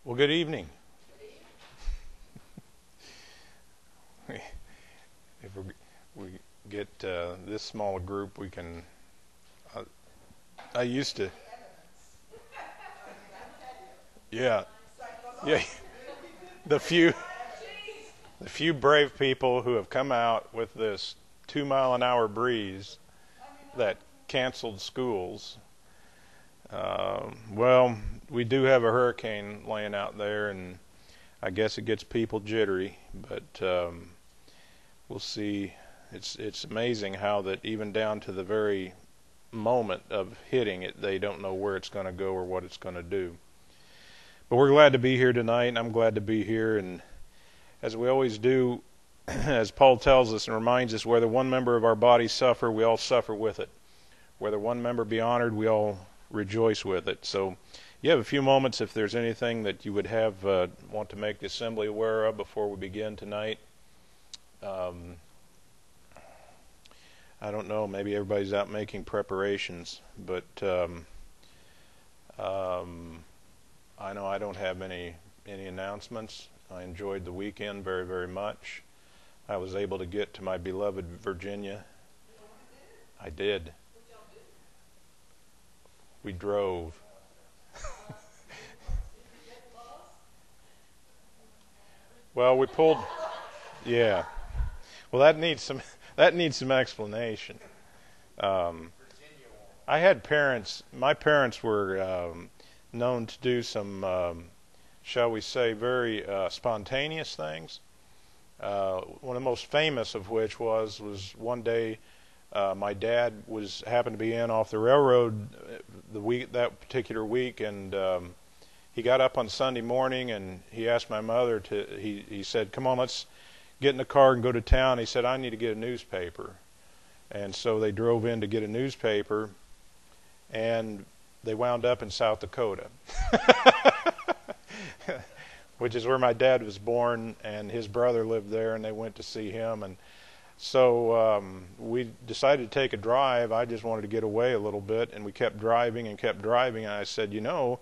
Well, good evening. If we get this small a group, we can. Uh, I used to. Yeah, yeah. The few brave people who have come out with this 2-mile-an-hour breeze that canceled schools. Well, we do have a hurricane laying out there, and I guess it gets people jittery, but we'll see. It's amazing how that even down to the very moment of hitting it, they don't know where it's going to go or what it's going to do. But we're glad to be here tonight, and I'm glad to be here. And as we always do, as Paul tells us and reminds us, whether one member of our body suffer, we all suffer with it. Whether one member be honored, we all rejoice with it. So you have a few moments if there's anything that you would have want to make the assembly aware of before we begin tonight. I don't know, maybe everybody's out making preparations, but I know I don't have any announcements. I enjoyed the weekend very, very much. I was able to get to my beloved Virginia. I did. We drove. Well, we pulled. Yeah. Well, that needs some explanation. I had parents. My parents were known to do some, shall we say, very spontaneous things. One of the most famous of which was one day my dad happened to be in off the railroad that particular week, and he got up on Sunday morning and he asked my mother he said, "Come on, let's get in the car and go to town." He said, "I need to get a newspaper." And so they drove in to get a newspaper, and they wound up in South Dakota, which is where my dad was born, and his brother lived there, and they went to see him. And so we decided to take a drive. I just wanted to get away a little bit, and we kept driving and kept driving. And I said,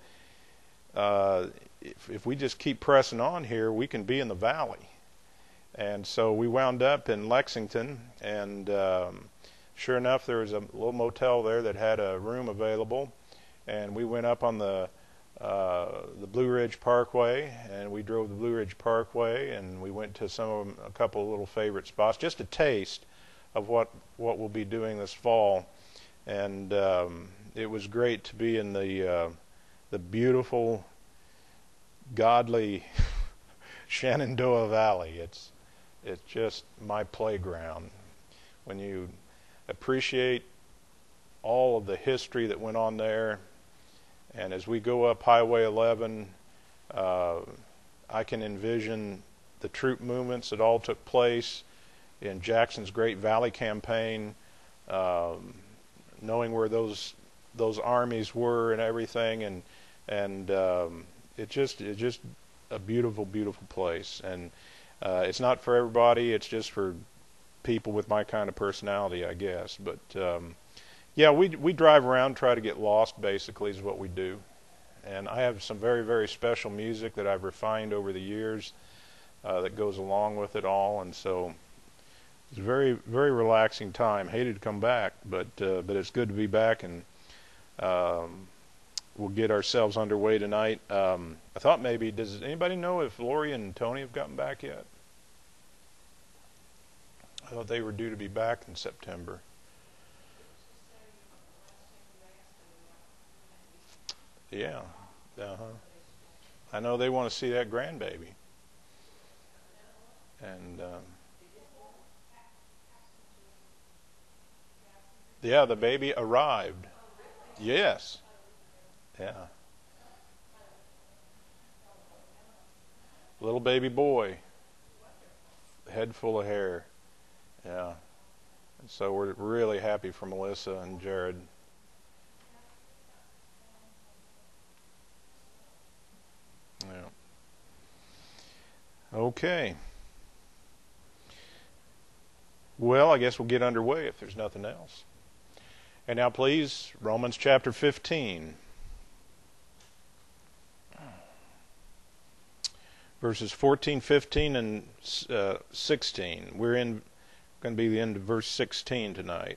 if we just keep pressing on here, we can be in the valley. And so we wound up in Lexington, and sure enough, there was a little motel there that had a room available. And we went up on the Blue Ridge Parkway, and we drove the Blue Ridge Parkway, and we went to a couple of little favorite spots, just a taste of what we'll be doing this fall. And it was great to be in the beautiful, godly Shenandoah Valley. It's just my playground. When you appreciate all of the history that went on there. And as we go up Highway 11, I can envision the troop movements that all took place in Jackson's Great Valley campaign, knowing where those armies were and everything, and it's just a beautiful, beautiful place. And it's not for everybody; it's just for people with my kind of personality, I guess. But yeah, we drive around, try to get lost, basically, is what we do. And I have some very, very special music that I've refined over the years that goes along with it all. And so it's a very, very relaxing time. Hated to come back, but it's good to be back, and we'll get ourselves underway tonight. I thought maybe, does anybody know if Lori and Tony have gotten back yet? I thought they were due to be back in September. Yeah. I know they want to see that grandbaby. And yeah, the baby arrived. Yes. Yeah. Little baby boy. Head full of hair. Yeah. And so we're really happy for Melissa and Jared. Yeah. Okay. Well, I guess we'll get underway if there's nothing else. And now, please, Romans chapter 15. verses 14, 15, and 16. We're going to be the end of verse 16 tonight.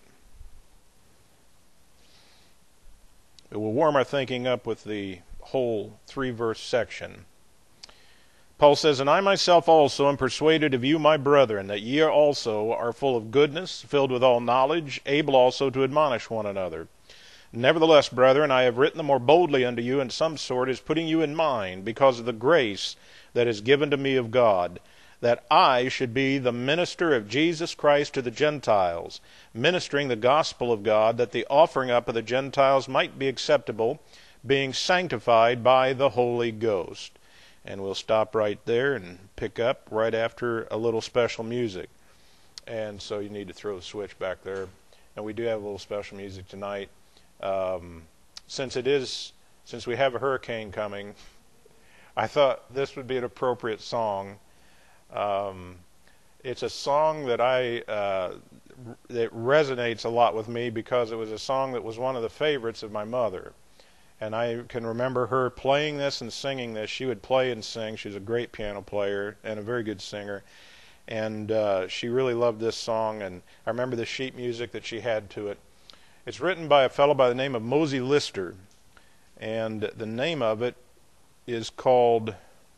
But we'll warm our thinking up with the whole 3-verse section. Paul says, "And I myself also am persuaded of you, my brethren, that ye also are full of goodness, filled with all knowledge, able also to admonish one another. Nevertheless, brethren, I have written the more boldly unto you in some sort, as putting you in mind, because of the grace that is given to me of God, that I should be the minister of Jesus Christ to the Gentiles, ministering the gospel of God, that the offering up of the Gentiles might be acceptable, being sanctified by the Holy Ghost." And we'll stop right there and pick up right after a little special music. And so you need to throw the switch back there. And we do have a little special music tonight. Since we have a hurricane coming, I thought this would be an appropriate song. It's a song that that resonates a lot with me because it was a song that was one of the favorites of my mother. And I can remember her playing this and singing this. She would play and sing. She was a great piano player and a very good singer. And she really loved this song. And I remember the sheet music that she had to it. It's written by a fellow by the name of Mosey Lister. And the name of it is called...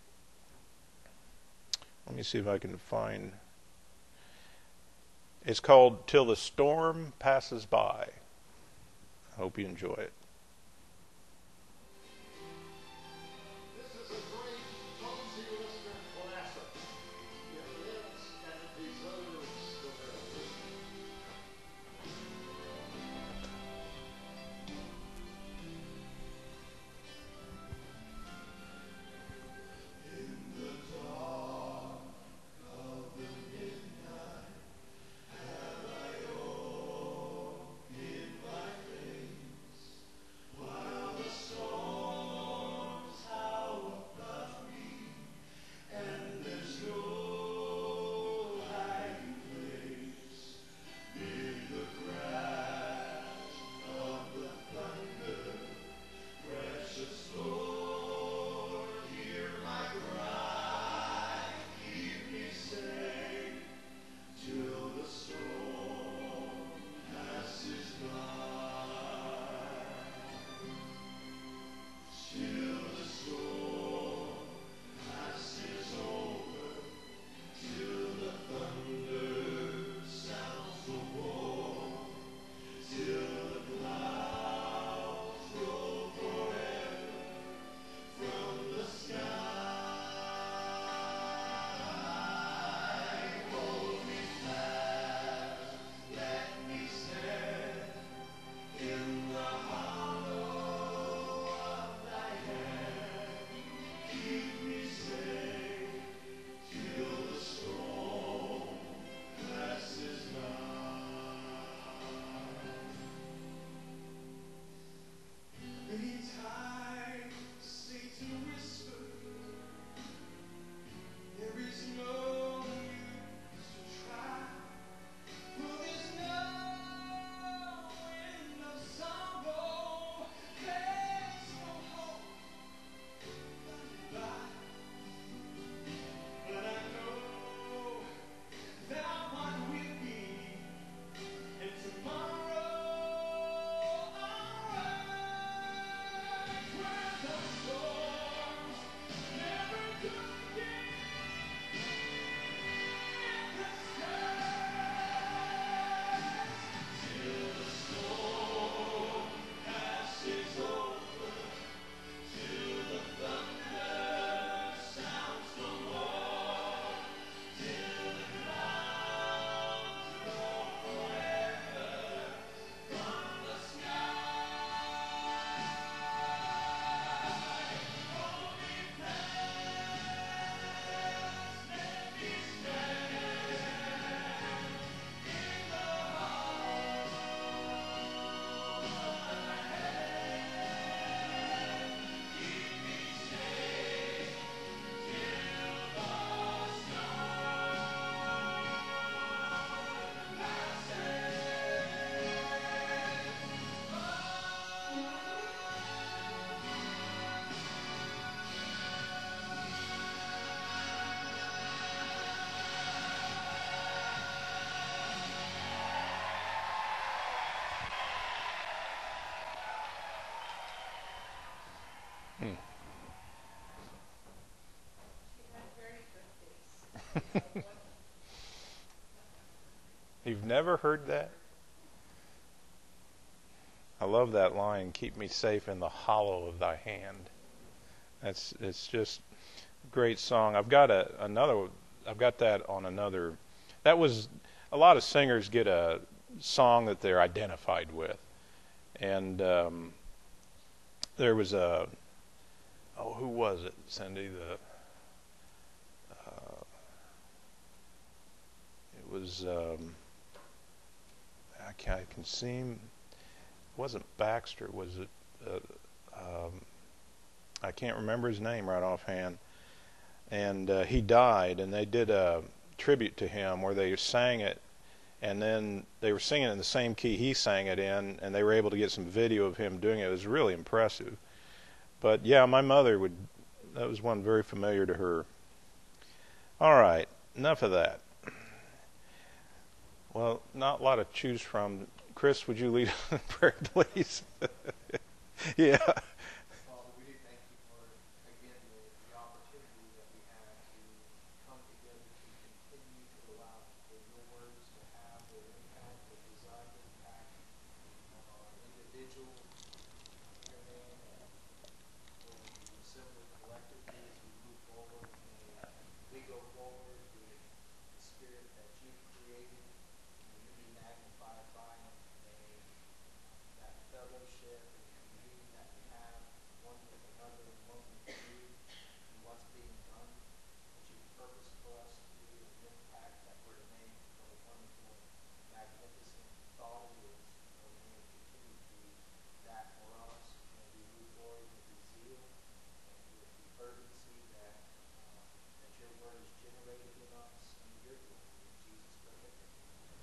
Let me see if I can find... It's called "Till the Storm Passes By." I hope you enjoy it. You've never heard that? I love that line, keep me safe in the hollow of thy hand. It's just a great song. I've got that on another. That was, a lot of singers get a song that they're identified with. And there was who was it, Cindy? It was, I can seem, it wasn't Baxter, was it, I can't remember his name right offhand. And he died, and they did a tribute to him where they sang it, and then they were singing it in the same key he sang it in, and they were able to get some video of him doing it. It was really impressive. But yeah, my mother that was one very familiar to her. All right, enough of that. Well, not a lot to choose from. Chris, would you lead a prayer, please? Yeah. Father, we do thank you for, again, the opportunity that we have to come together to continue to allow for your words to have their impact, their designed impact on individual and assembly collectively as we move forward. And we go forward with the spirit that you've created, and you be magnified by it, and that fellowship and communion that we have one with another and one with you and what's being done, that you purpose for us to do, and the impact that we're to make for the wonderful, magnificent thought of yours. Lord, may it continue to be that for us. May we move forward with the zeal and with the urgency that your word is generated in us and your glory. In Jesus' perfect name.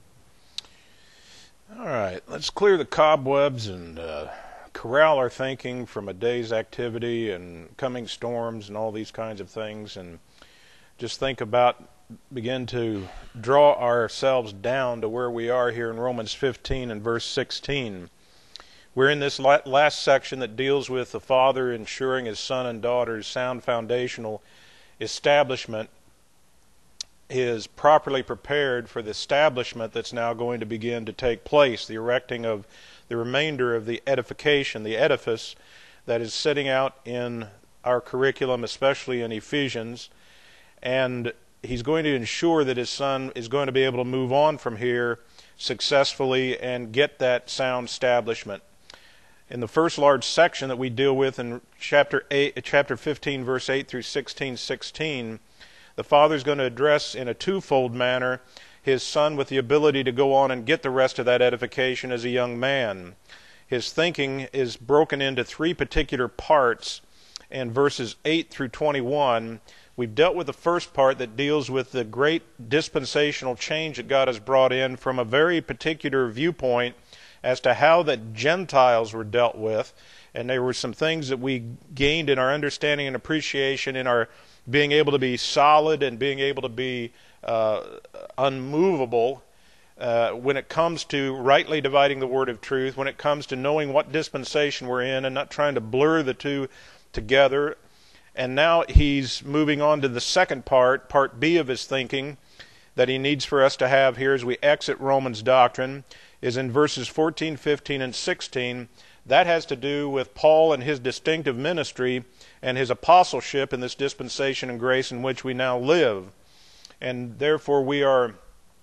All right, let's clear the cobwebs and corral our thinking from a day's activity and coming storms and all these kinds of things, and just begin to draw ourselves down to where we are here in Romans 15 and verse 16. We're in this last section that deals with the Father ensuring his son and daughter's sound foundational establishment is properly prepared for the establishment that's now going to begin to take place, the erecting of the remainder of the edification, the edifice that is sitting out in our curriculum, especially in Ephesians. And he's going to ensure that his son is going to be able to move on from here successfully and get that sound establishment. In the first large section that we deal with in chapter 15, verse 8 through 16, the Father's going to address in a twofold manner his son with the ability to go on and get the rest of that edification as a young man. His thinking is broken into three particular parts. In verses 8 through 21, we've dealt with the first part that deals with the great dispensational change that God has brought in from a very particular viewpoint as to how the Gentiles were dealt with. And there were some things that we gained in our understanding and appreciation in our being able to be solid and being able to be unmovable when it comes to rightly dividing the word of truth, when it comes to knowing what dispensation we're in and not trying to blur the two together. And now he's moving on to the second part B of his thinking, that he needs for us to have here as we exit Romans doctrine, is in verses 14, 15, and 16. That has to do with Paul and his distinctive ministry and his apostleship in this dispensation and grace in which we now live. And therefore we are,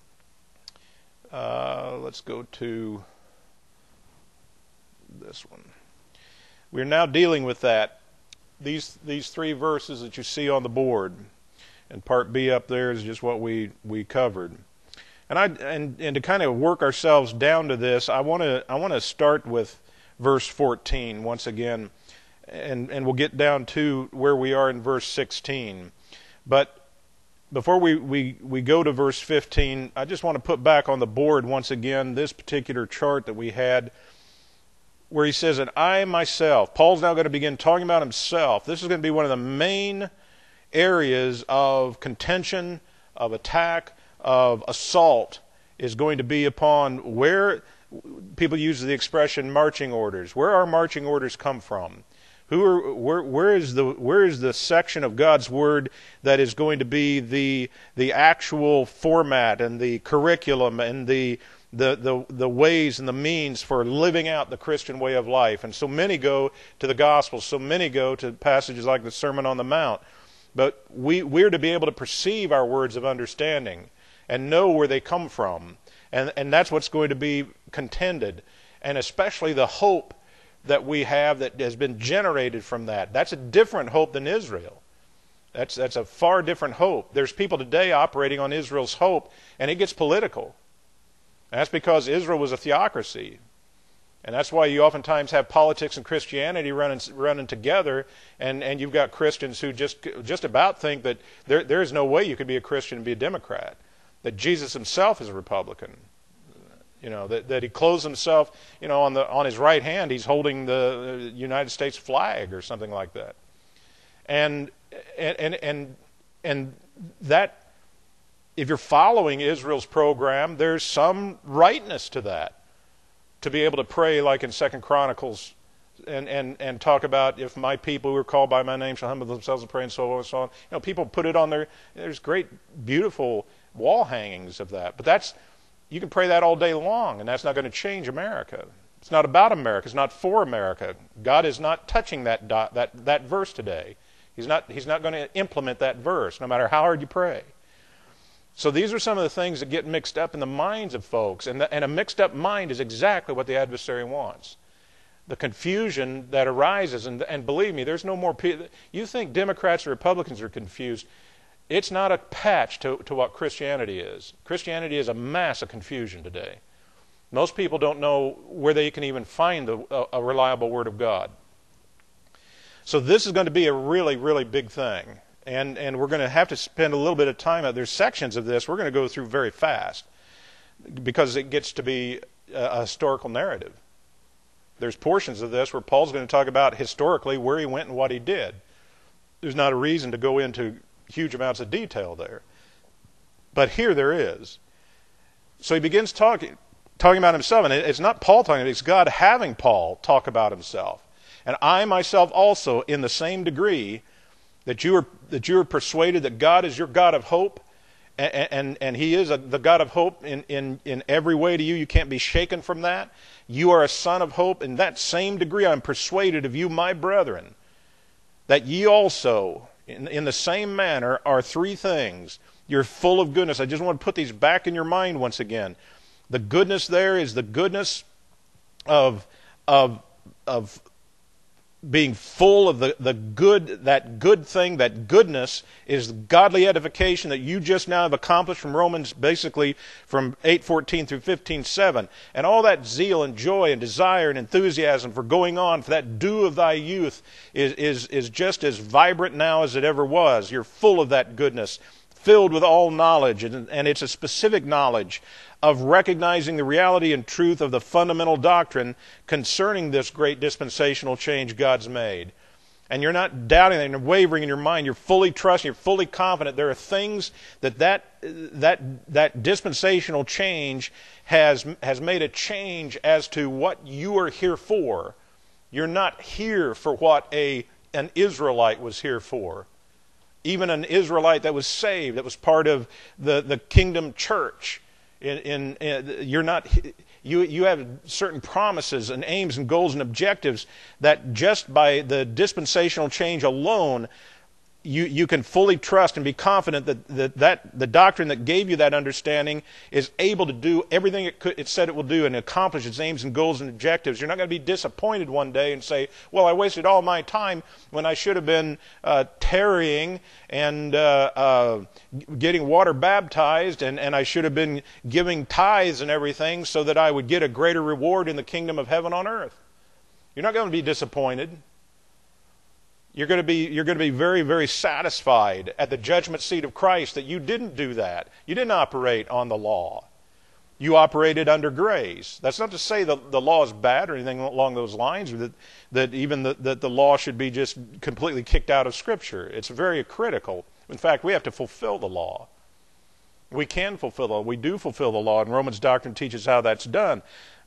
let's go to this one. We're now dealing with that. These three verses that you see on the board, and part B up there is just what we covered. And to kind of work ourselves down to this, I want to start with verse 14 once again, and we'll get down to where we are in verse 16. But before we go to verse 15, I just want to put back on the board once again this particular chart that we had where he says, and I myself, Paul's now going to begin talking about himself. This is going to be one of the main areas of contention, of attack, of assault, is going to be upon where people use the expression marching orders. Where our marching orders come from. Where is the section of God's Word that is going to be the actual format and the curriculum and the ways and the means for living out the Christian way of life? And so many go to the Gospels, so many go to passages like the Sermon on the Mount. But we're to be able to perceive our words of understanding and know where they come from. And that's what's going to be contended. And especially the hope that we have that has been generated from that. That's a different hope than Israel. That's a far different hope. There's people today operating on Israel's hope, and it gets political. And that's because Israel was a theocracy. And that's why you oftentimes have politics and Christianity running together, and you've got Christians who just about think that there is no way you could be a Christian and be a Democrat, that Jesus himself is a Republican. That he clothes himself, on his right hand, he's holding the United States flag or something like that. And that, if you're following Israel's program, there's some rightness to that. To be able to pray like in 2 Chronicles and talk about, if my people who are called by my name shall humble themselves and pray and so on and so on. People put it on there's great, beautiful wall hangings of that. But you can pray that all day long, and that's not going to change America. It's not about America. It's not for America. God is not touching that verse today. He's not going to implement that verse, no matter how hard you pray. So these are some of the things that get mixed up in the minds of folks, and a mixed-up mind is exactly what the adversary wants. The confusion that arises, and believe me, there's no more people. You think Democrats or Republicans are confused. It's not a patch to what Christianity is. Christianity is a mass of confusion today. Most people don't know where they can even find a reliable Word of God. So this is going to be a really, really big thing. And we're going to have to spend a little bit of time. There's sections of this we're going to go through very fast because it gets to be a historical narrative. There's portions of this where Paul's going to talk about historically where he went and what he did. There's not a reason to go into huge amounts of detail there. But here there is. So he begins talking about himself. And it's not Paul talking, it's God having Paul talk about himself. And I myself also, in the same degree, that you are persuaded that God is your God of hope, and He is the God of hope in every way to you. You can't be shaken from that. You are a son of hope. In that same degree, I'm persuaded of you, my brethren, that ye also, in the same manner, are three things. You're full of goodness. I just want to put these back in your mind once again. The goodness there is the goodness of being full of the good, that good thing, that goodness is godly edification that you just now have accomplished from Romans, basically from 8:14 through 15:7. And all that zeal and joy and desire and enthusiasm for going on, for that dew of thy youth is just as vibrant now as it ever was. You're full of that goodness, filled with all knowledge, and it's a specific knowledge of recognizing the reality and truth of the fundamental doctrine concerning this great dispensational change God's made. And you're not doubting it and wavering in your mind. You're fully trusting, you're fully confident. There are things that dispensational change has made a change as to what you are here for. You're not here for what an Israelite was here for. Even an Israelite that was saved, that was part of the kingdom church. You're not. You have certain promises and aims and goals and objectives that just by the dispensational change alone, you can fully trust and be confident that the doctrine that gave you that understanding is able to do everything it said it will do and accomplish its aims and goals and objectives. You're not going to be disappointed one day and say, well, I wasted all my time when I should have been tarrying and getting water baptized and I should have been giving tithes and everything so that I would get a greater reward in the kingdom of heaven on earth. You're not going to be disappointed. You're going to be very, very satisfied at the judgment seat of Christ that you didn't do that. You didn't operate on the law. You operated under grace. That's not to say that the law is bad or anything along those lines, or that even the law should be just completely kicked out of Scripture. It's very critical. In fact, we have to fulfill the law. We can fulfill the law. We do fulfill the law, and Romans doctrine teaches how that's done.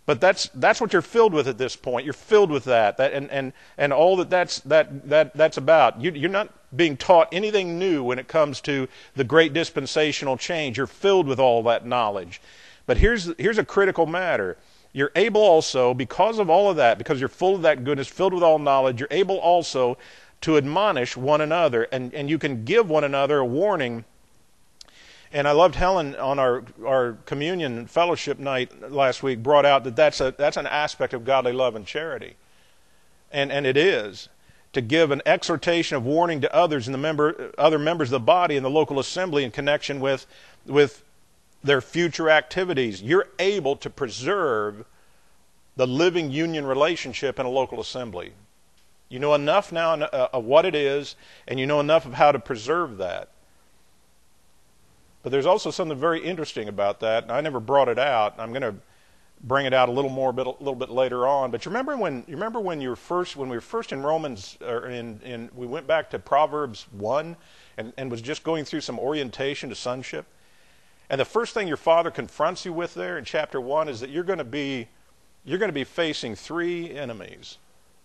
But that's what you're filled with at this point. You're filled with that and all that's about. You're not being taught anything new when it comes to the great dispensational change. You're filled with all that knowledge. But here's a critical matter. You're able also, because of all of that, because you're full of that goodness, filled with all knowledge, you're able also to admonish one another, and you can give one another a warning. And I loved Helen on our communion fellowship night last week brought out that's an aspect of godly love and charity. And it is to give an exhortation of warning to others and other members of the body in the local assembly in connection with their future activities. You're able to preserve the living union relationship in a local assembly. You know enough now of what it is, and you know enough of how to preserve that. But there's also something very interesting about that, and I never brought it out. I'm going to bring it out a little bit later on. But you remember when we were first in Romans, we went back to Proverbs 1 and was just going through some orientation to sonship. And the first thing your father confronts you with there in chapter 1 is that you're going to be facing three enemies.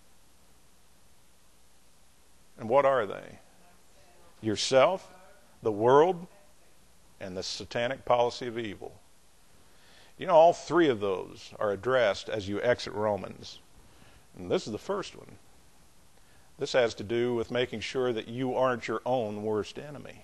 And what are they? Yourself, the world, and the satanic policy of evil. You know, all three of those are addressed as you exit Romans. And this is the first one. This has to do with making sure that you aren't your own worst enemy.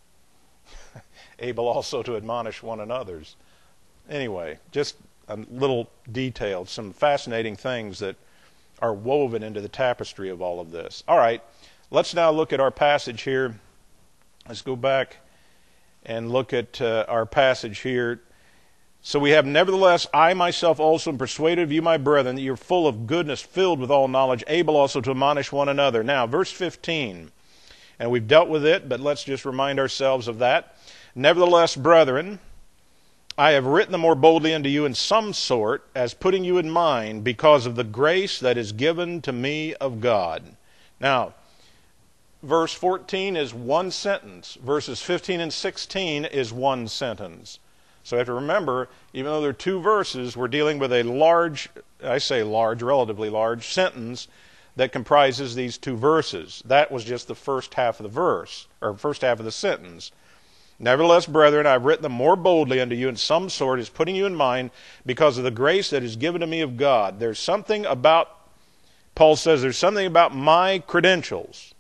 Able also to admonish one another's. Anyway, just a little detail, some fascinating things that are woven into the tapestry of all of this. All right, let's now look at our passage here. Let's go back and look at our passage here. So we have, nevertheless, I myself also am persuaded of you, my brethren, that you're full of goodness, filled with all knowledge, able also to admonish one another. Now, verse 15, and we've dealt with it, but let's just remind ourselves of that. Nevertheless, brethren, I have written the more boldly unto you in some sort, as putting you in mind, because of the grace that is given to me of God. Now, verse 14 is one sentence. Verses 15 and 16 is one sentence. So you have to remember, even though there are two verses, we're dealing with a relatively large sentence that comprises these two verses. That was just the first half of the verse, or first half of the sentence. Nevertheless, brethren, I have written them more boldly unto you in some sort, as putting you in mind, because of the grace that is given to me of God. There's something about, Paul says, there's something about my credentials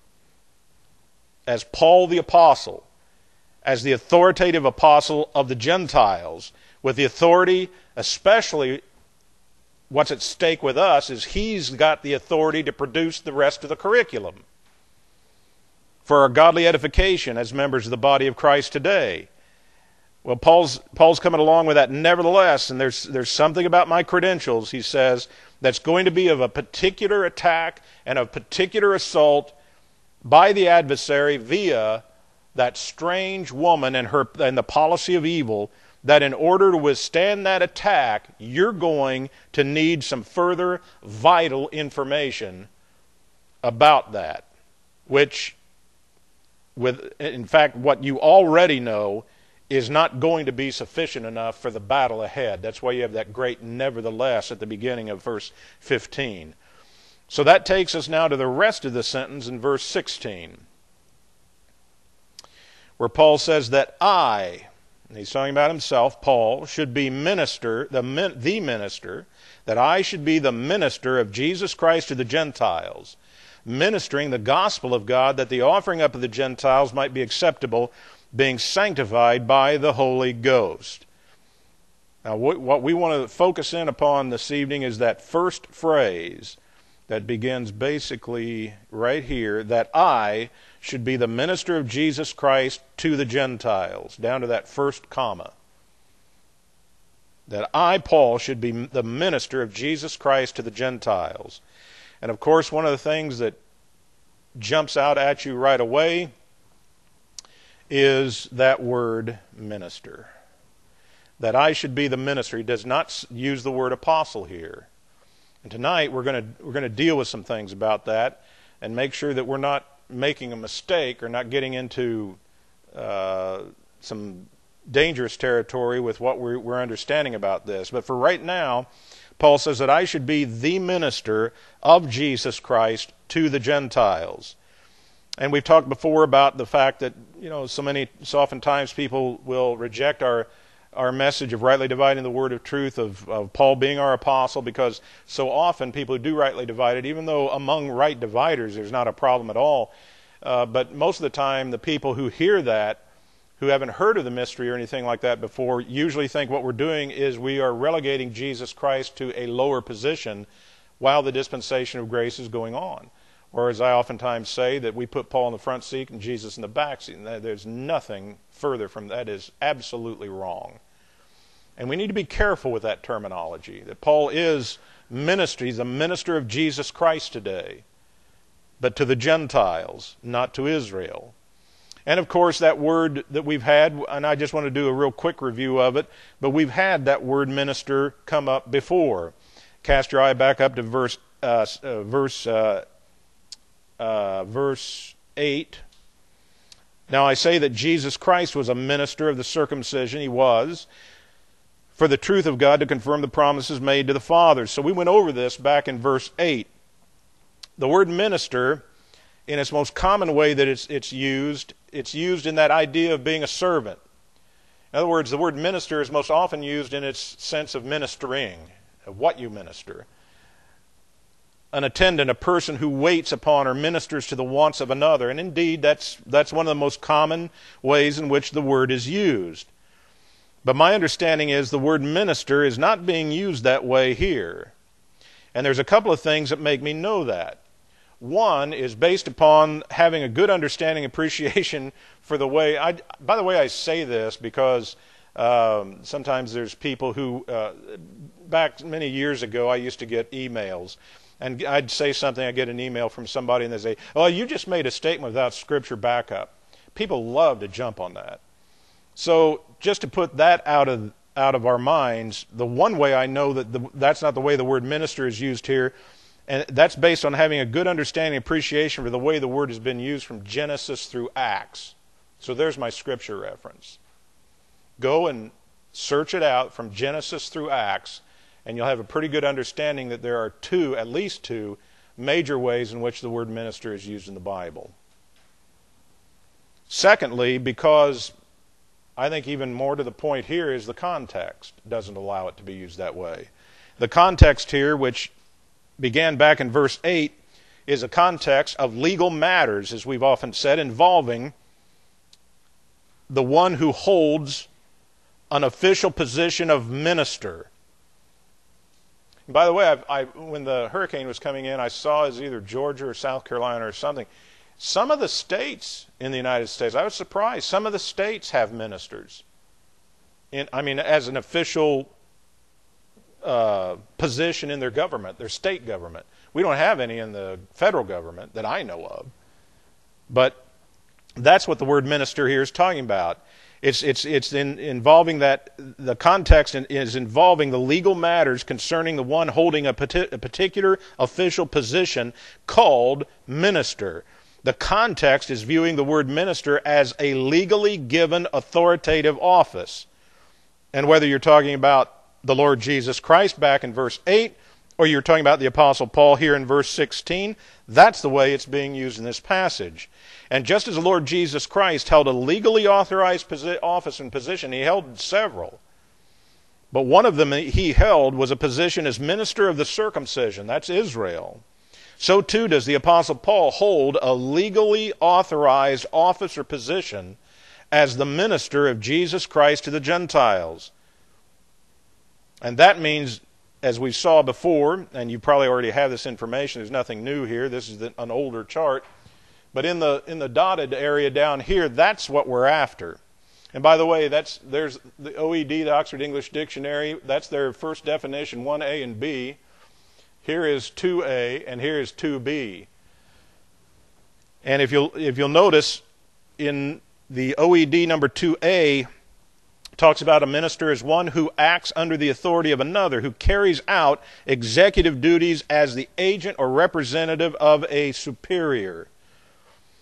as Paul the Apostle, as the authoritative apostle of the Gentiles, with the authority, especially what's at stake with us, is he's got the authority to produce the rest of the curriculum for our godly edification as members of the body of Christ today. Well, Paul's coming along with that nevertheless, and there's something about my credentials, he says, that's going to be of a particular attack and a particular assault by the adversary via that strange woman and the policy of evil, that in order to withstand that attack, you're going to need some further vital information about that, which, in fact, what you already know is not going to be sufficient enough for the battle ahead. That's why you have that great nevertheless at the beginning of verse 15. So that takes us now to the rest of the sentence in verse 16, where Paul says that I, and he's talking about himself, Paul, should be minister, the minister, that I should be the minister of Jesus Christ to the Gentiles, ministering the gospel of God, that the offering up of the Gentiles might be acceptable, being sanctified by the Holy Ghost. Now, what we want to focus in upon this evening is that first phrase that begins basically right here, that I should be the minister of Jesus Christ to the Gentiles, down to that first comma. That I, Paul, should be the minister of Jesus Christ to the Gentiles. And of course, one of the things that jumps out at you right away is that word minister. That I should be the minister. He does not use the word apostle here. And tonight we're going to deal with some things about that and make sure that we're not making a mistake or not getting into some dangerous territory with what we're understanding about this. But for right now, Paul says that I should be the minister of Jesus Christ to the Gentiles. And we've talked before about the fact that, so oftentimes people will reject our message of rightly dividing the word of truth, of Paul being our apostle, because so often people who do rightly divide it, even though among right dividers there's not a problem at all, but most of the time the people who hear that, who haven't heard of the mystery or anything like that before, usually think what we're doing is we are relegating Jesus Christ to a lower position while the dispensation of grace is going on. Or as I oftentimes say, that we put Paul in the front seat and Jesus in the back seat. And there's nothing further from that. Is absolutely wrong. And we need to be careful with that terminology, that Paul is ministry. He's a minister of Jesus Christ today, but to the Gentiles, not to Israel. And of course, that word that we've had, and I just want to do a real quick review of it, but we've had that word minister come up before. Cast your eye back up to verse 8. Now I say that Jesus Christ was a minister of the circumcision. He was, for the truth of God, to confirm the promises made to the fathers. So we went over this back in verse 8. The word minister, in its most common way that it's used in that idea of being a servant. In other words, the word minister is most often used in its sense of ministering, of what you minister. An attendant, a person who waits upon or ministers to the wants of another. And indeed, that's one of the most common ways in which the word is used. But my understanding is the word minister is not being used that way here. And there's a couple of things that make me know that. One is based upon having a good understanding, appreciation for the way... by the way, I say this because sometimes there's people who... back many years ago, I used to get emails. And I'd say something, I'd get an email from somebody, and they'd say, "Oh, you just made a statement without Scripture backup." People love to jump on that. So just to put that out of our minds, the one way I know that that's not the way the word minister is used here, and that's based on having a good understanding, appreciation for the way the word has been used from Genesis through Acts. So there's my Scripture reference. Go and search it out from Genesis through Acts, and you'll have a pretty good understanding that there are at least two major ways in which the word minister is used in the Bible. Secondly, because I think even more to the point here is the context doesn't allow it to be used that way. The context here, which began back in verse 8, is a context of legal matters, as we've often said, involving the one who holds an official position of minister. And by the way, when the hurricane was coming in, I saw as either Georgia or South Carolina or something, some of the states in the United States, I was surprised, some of the states have ministers. As an official position in their government, their state government. We don't have any in the federal government that I know of. But that's what the word minister here is talking about. It's involving that, the context is involving the legal matters concerning the one holding a particular official position called minister. The context is viewing the word minister as a legally given authoritative office. And whether you're talking about the Lord Jesus Christ back in verse 8, or you're talking about the Apostle Paul here in verse 16, that's the way it's being used in this passage. And just as the Lord Jesus Christ held a legally authorized office and position, he held several. But one of them he held was a position as minister of the circumcision. That's Israel. So too does the Apostle Paul hold a legally authorized office or position as the minister of Jesus Christ to the Gentiles. And that means, as we saw before, and you probably already have this information, there's nothing new here, this is an older chart, but in the dotted area down here, that's what we're after. And by the way, there's the OED, the Oxford English Dictionary, that's their first definition, 1A and B. Here is 2A, and here is 2B. And if you'll notice, in the OED number 2A, talks about a minister as one who acts under the authority of another, who carries out executive duties as the agent or representative of a superior.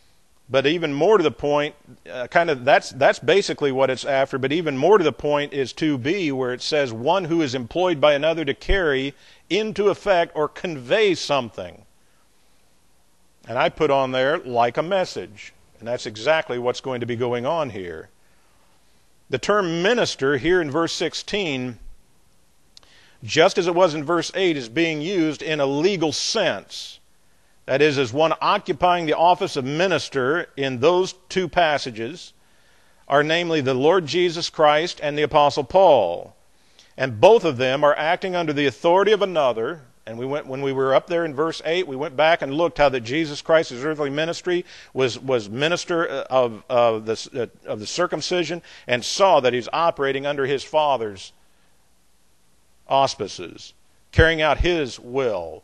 But even more to the point, that's basically what it's after, but even more to the point is 2b, where it says one who is employed by another to carry into effect or convey something. And I put on there, like a message. And that's exactly what's going to be going on here. The term minister here in verse 16, just as it was in verse 8, is being used in a legal sense. That is, as one occupying the office of minister in those two passages are namely the Lord Jesus Christ and the Apostle Paul. And both of them are acting under the authority of another. And when we were up there in verse 8, we went back and looked how that Jesus Christ, his earthly ministry, was minister of the circumcision, and saw that he's operating under his Father's auspices, carrying out his will.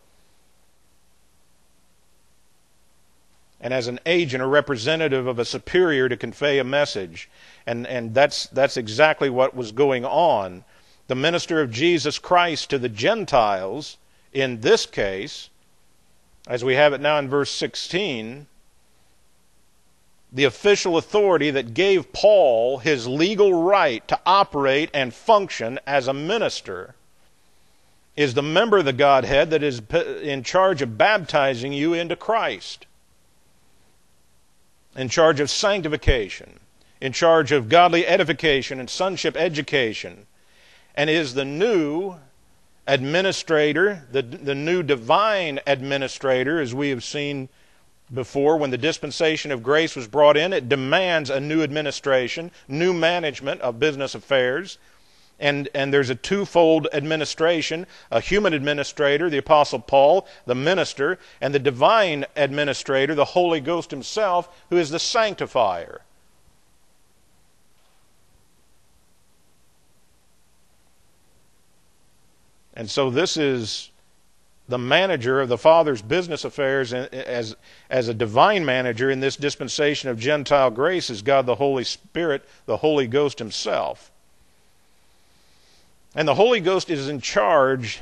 And as an agent or representative of a superior to convey a message. And that's exactly what was going on. The minister of Jesus Christ to the Gentiles, in this case, as we have it now in verse 16, the official authority that gave Paul his legal right to operate and function as a minister is the member of the Godhead that is in charge of baptizing you into Christ, in charge of sanctification, in charge of godly edification and sonship education, and is the new administrator, the new divine administrator, as we have seen before. When the dispensation of grace was brought in, it demands a new administration, new management of business affairs. And there's a twofold administration, a human administrator, the Apostle Paul, the minister, and the divine administrator, the Holy Ghost himself, who is the sanctifier. And so this is the manager of the Father's business affairs as a divine manager in this dispensation of Gentile grace is God the Holy Spirit, the Holy Ghost himself. And the Holy Ghost is in charge,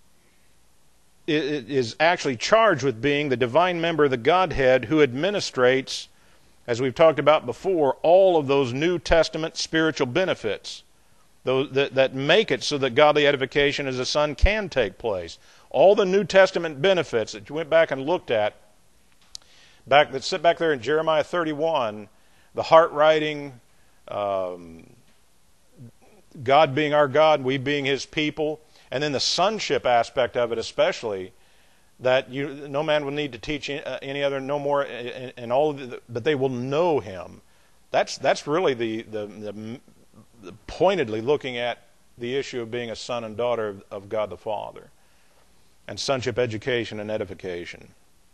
is actually charged with being the divine member of the Godhead who administrates, as we've talked about before, all of those New Testament spiritual benefits that make it so that godly edification as a son can take place. All the New Testament benefits that you went back and looked at, that sit back there in Jeremiah 31, the heart writing, God being our God, we being his people, and then the sonship aspect of it especially, that no man will need to teach any other no more, and all of the, but they will know him. That's really the pointedly looking at the issue of being a son and daughter of God the Father, and sonship education and edification.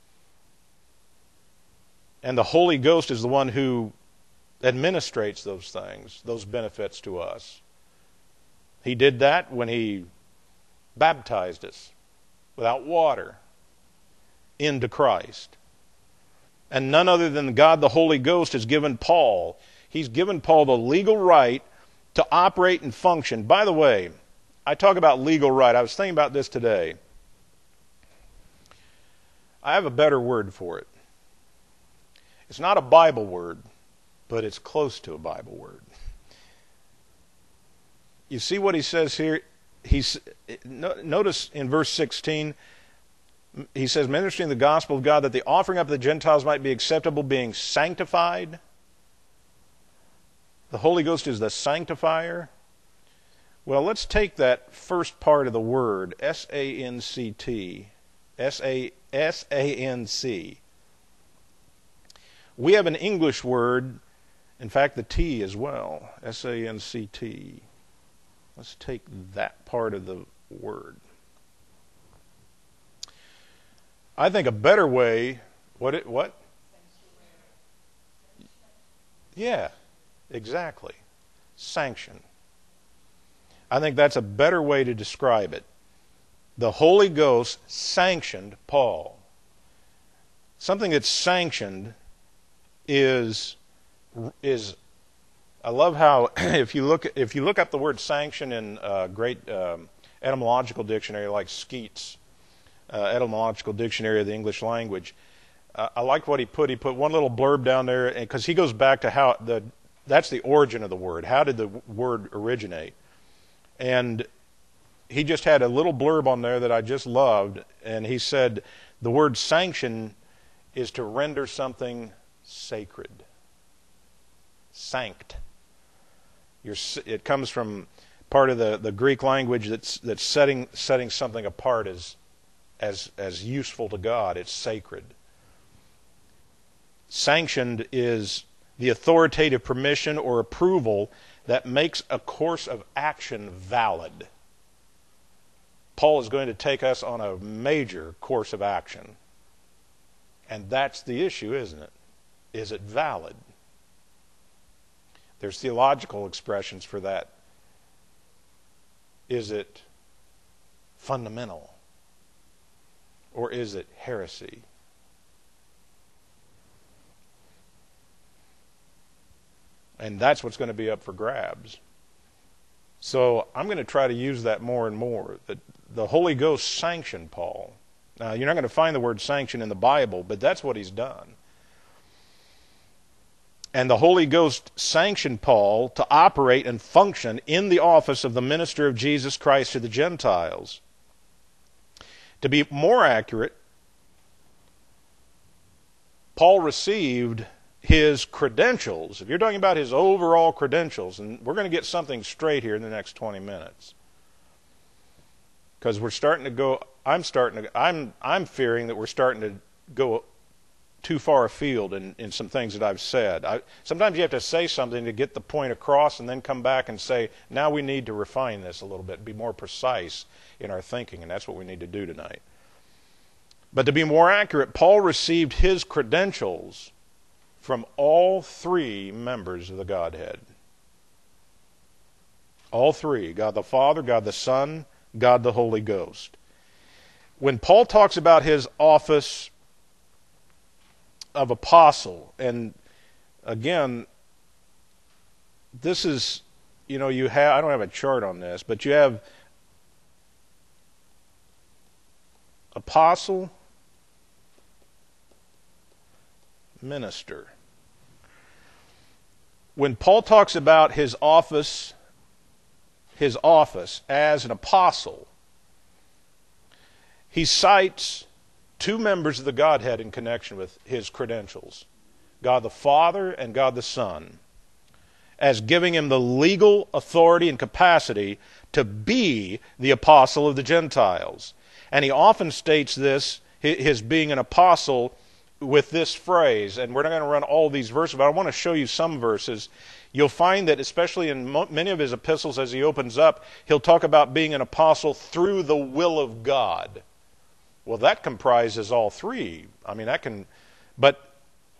And the Holy Ghost is the one who administrates those things, those benefits to us. He did that when he baptized us without water into Christ. And none other than God the Holy Ghost has given Paul. He's given Paul the legal right to operate and function. By the way, I talk about legal right. I was thinking about this today. I have a better word for it. It's not a Bible word, but it's close to a Bible word. You see what he says here? Notice in verse 16, he says, ministering the gospel of God that the offering up of the Gentiles might be acceptable, being sanctified. The Holy Ghost is the sanctifier. Well, let's take that first part of the word, S-A-N-C-T, S-A-N-C. We have an English word, in fact, the T as well, S-A-N-C-T. Let's take that part of the word. I think a better way, what? Yeah, exactly. Sanction. I think that's a better way to describe it. The Holy Ghost sanctioned Paul. Something that's sanctioned is I love how if you look up the word sanction in a great etymological dictionary like Skeat's etymological dictionary of the English language, I like what he put. He put one little blurb down there, because he goes back to that's the origin of the word. How did the word originate? And he just had a little blurb on there that I just loved, and he said the word sanction is to render something sacred. Sanct. It comes from part of the Greek language that's setting something apart as useful to God. It's sacred. Sanctioned is the authoritative permission or approval that makes a course of action valid. Paul is going to take us on a major course of action. And that's the issue, isn't it? Is it valid? There's theological expressions for that. Is it fundamental? Or is it heresy? And that's what's going to be up for grabs. So I'm going to try to use that more and more. That the Holy Ghost sanctioned Paul. Now, you're not going to find the word sanction in the Bible, but that's what he's done. And the Holy Ghost sanctioned Paul to operate and function in the office of the minister of Jesus Christ to the Gentiles. To be more accurate, Paul received his credentials. If you're talking about his overall credentials, and we're going to get something straight here in the next 20 minutes. Because we're starting to go, I'm fearing that we're starting to go too far afield in some things that I've said. Sometimes you have to say something to get the point across and then come back and say, now we need to refine this a little bit, be more precise in our thinking, and that's what we need to do tonight. But to be more accurate, Paul received his credentials from all three members of the Godhead. All three, God the Father, God the Son, God the Holy Ghost. When Paul talks about his office of apostle, and again, this is, I don't have a chart on this, but you have apostle, minister. When Paul talks about his office as an apostle, he cites two members of the Godhead in connection with his credentials, God the Father and God the Son, as giving him the legal authority and capacity to be the apostle of the Gentiles. And he often states this, his being an apostle, with this phrase, and we're not going to run all these verses, but I want to show you some verses. You'll find that especially in many of his epistles as he opens up, he'll talk about being an apostle through the will of God. Well, that comprises all three. But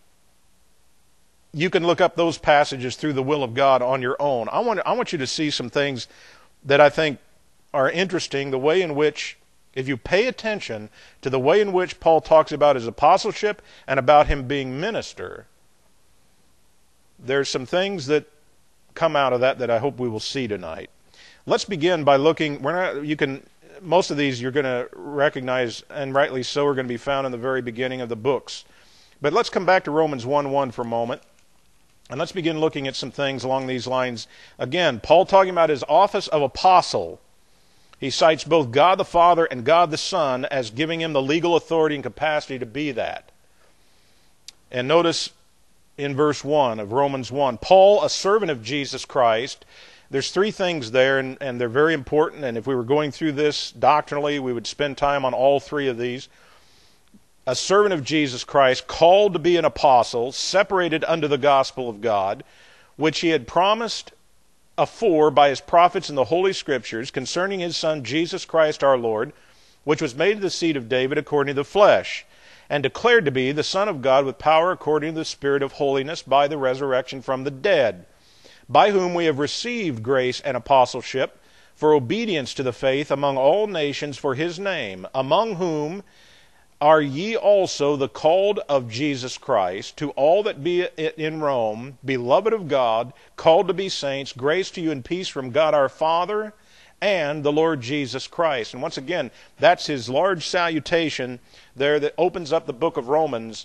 you can look up those passages through the will of God on your own. I want you to see some things that I think are interesting, the way in which, if you pay attention to the way in which Paul talks about his apostleship and about him being minister, there's some things that come out of that I hope we will see tonight. Let's begin by looking. Most of these you're going to recognize, and rightly so, are going to be found in the very beginning of the books. But let's come back to Romans 1:1 for a moment, and let's begin looking at some things along these lines. Again, Paul talking about his office of apostle. He cites both God the Father and God the Son as giving him the legal authority and capacity to be that. And notice in verse 1 of Romans 1, Paul, a servant of Jesus Christ. There's three things there, and they're very important, and if we were going through this doctrinally, we would spend time on all three of these. A servant of Jesus Christ, called to be an apostle, separated unto the gospel of God, which he had promised afore by his prophets in the Holy Scriptures concerning his Son Jesus Christ our Lord, which was made of the seed of David according to the flesh, and declared to be the Son of God with power according to the Spirit of holiness by the resurrection from the dead, by whom we have received grace and apostleship for obedience to the faith among all nations for his name, among whom are ye also the called of Jesus Christ, to all that be in Rome, beloved of God, called to be saints, grace to you and peace from God our Father and the Lord Jesus Christ. And once again, that's his large salutation there that opens up the book of Romans.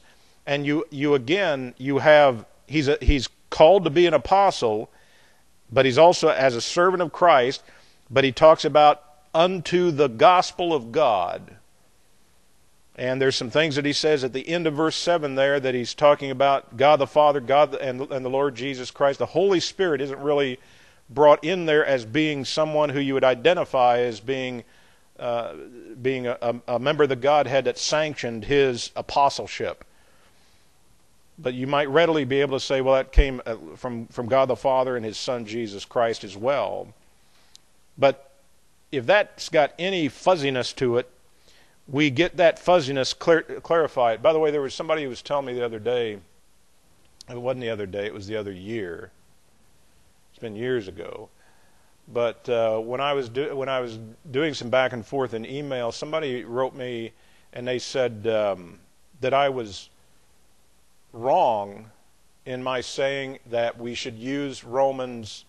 And you have, he's called to be an apostle, but he's also as a servant of Christ, but he talks about unto the gospel of God. And there's some things that he says at the end of verse 7 there that he's talking about God the Father, God and the Lord Jesus Christ. The Holy Spirit isn't really brought in there as being someone who you would identify as being a member of the Godhead that sanctioned his apostleship. But you might readily be able to say, well, that came from God the Father and his Son Jesus Christ as well. But if that's got any fuzziness to it, we get that fuzziness clarified. By the way, there was somebody who was telling me the other day, it wasn't the other day, it was the other year. It's been years ago. But when I was doing some back and forth in email, somebody wrote me and they said that I was wrong in my saying that we should use Romans,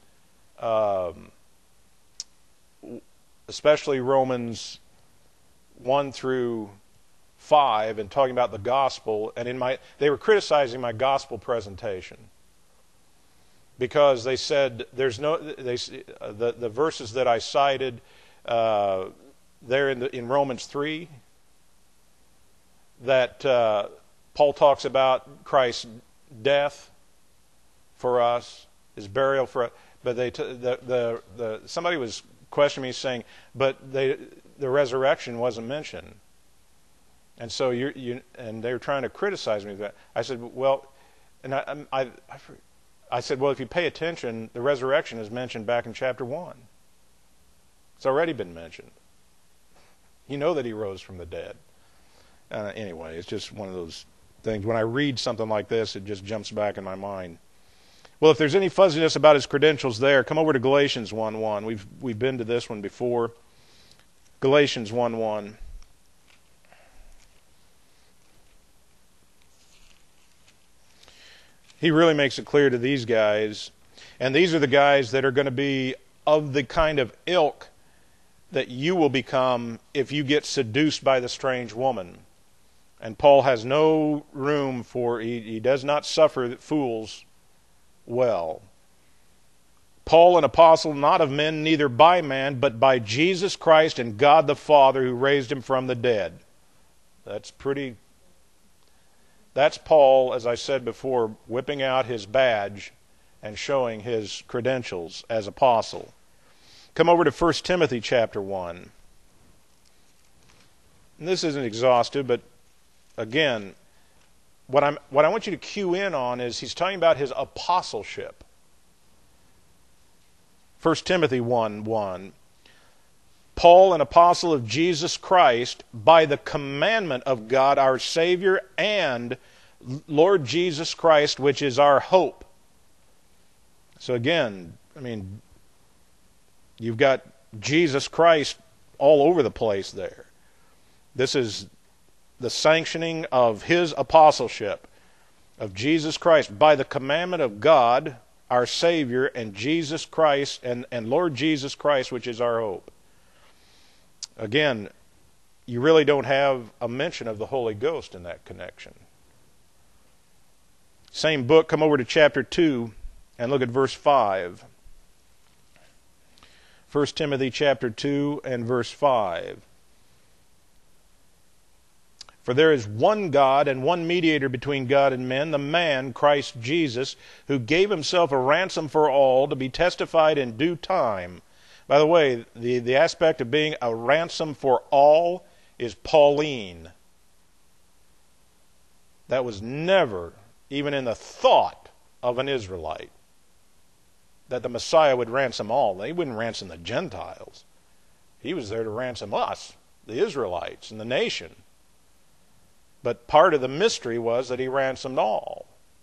especially Romans 1 through 5, and talking about the gospel. And they were criticizing my gospel presentation because they said the verses that I cited there in Romans 3 that Paul talks about Christ's death for us, his burial for us, but somebody was questioning me saying, but the resurrection wasn't mentioned, and so and they were trying to criticize me for that. I said, well, and I said, well, if you pay attention, the resurrection is mentioned back in chapter 1. It's already been mentioned. You know that he rose from the dead. Anyway, it's just one of those things. When I read something like this, it just jumps back in my mind. Well, if there's any fuzziness about his credentials there, come over to Galatians 1:1. We've been to this one before. Galatians 1:1. He really makes it clear to these guys, and these are the guys that are going to be of the kind of ilk that you will become if you get seduced by the strange woman. And Paul has no room for, he does not suffer fools well. Paul, an apostle, not of men, neither by man, but by Jesus Christ and God the Father who raised him from the dead. That's Paul, as I said before, whipping out his badge and showing his credentials as apostle. Come over to 1 Timothy chapter 1. And this isn't exhaustive, but again, what I want you to cue in on is he's talking about his apostleship. 1 Timothy 1:1. Paul, an apostle of Jesus Christ, by the commandment of God our Savior and Lord Jesus Christ, which is our hope. So again, you've got Jesus Christ all over the place there. This is the sanctioning of his apostleship, of Jesus Christ, by the commandment of God, our Savior, and Jesus Christ, and Lord Jesus Christ, which is our hope. Again, you really don't have a mention of the Holy Ghost in that connection. Same book, come over to chapter 2 and look at verse 5. 1 Timothy chapter 2 and verse 5. For there is one God and one mediator between God and men, the man, Christ Jesus, who gave himself a ransom for all to be testified in due time. By the way, the aspect of being a ransom for all is Pauline. That was never even in the thought of an Israelite, that the Messiah would ransom all. He wouldn't ransom the Gentiles. He was there to ransom us, the Israelites, and the nation. But part of the mystery was that he ransomed all.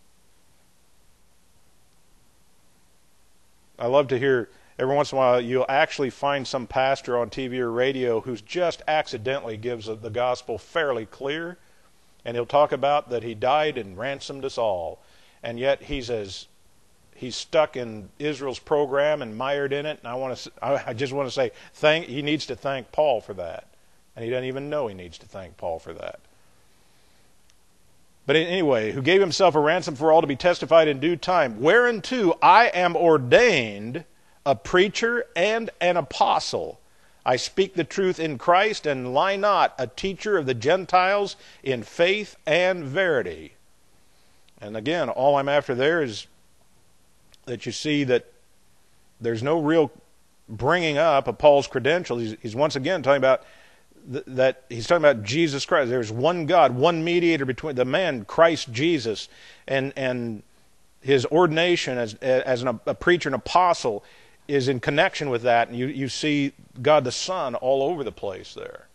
I love to hear, every once in a while, you'll actually find some pastor on TV or radio who's just accidentally gives the gospel fairly clear, and he'll talk about that he died and ransomed us all. And yet he's stuck in Israel's program and mired in it, and I just want to say he needs to thank Paul for that. And he doesn't even know he needs to thank Paul for that. But anyway, who gave himself a ransom for all to be testified in due time, whereunto I am ordained a preacher and an apostle. I speak the truth in Christ, and lie not, a teacher of the Gentiles in faith and verity. And again, all I'm after there is that you see that there's no real bringing up of Paul's credentials. He's once again talking about that he's talking about Jesus Christ. There's one God, one mediator between the man, Christ Jesus, and his ordination as a preacher and apostle is in connection with that. And you see God the Son all over the place there.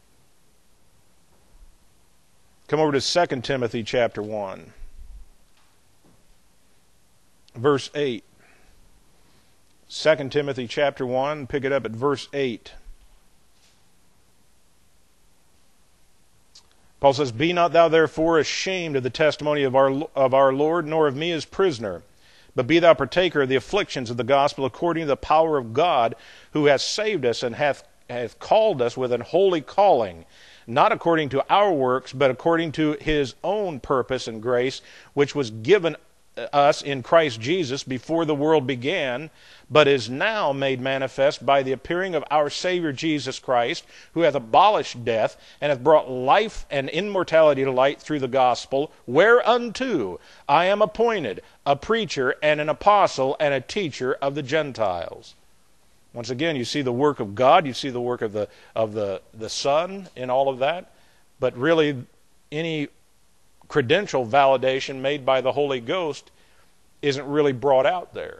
Come over to 2 Timothy chapter 1, verse 8. 2 Timothy chapter 1, pick it up at verse 8. Paul says, Be not thou therefore ashamed of the testimony of our Lord, nor of me as prisoner, but be thou partaker of the afflictions of the gospel according to the power of God, who hath saved us and hath called us with an holy calling, not according to our works, but according to his own purpose and grace, which was given us in Christ Jesus before the world began, but is now made manifest by the appearing of our Savior Jesus Christ, who hath abolished death, and hath brought life and immortality to light through the gospel, whereunto I am appointed a preacher and an apostle and a teacher of the Gentiles. Once again, you see the work of God, you see the work of the Son in all of that, but really any credential validation made by the Holy Ghost isn't really brought out there.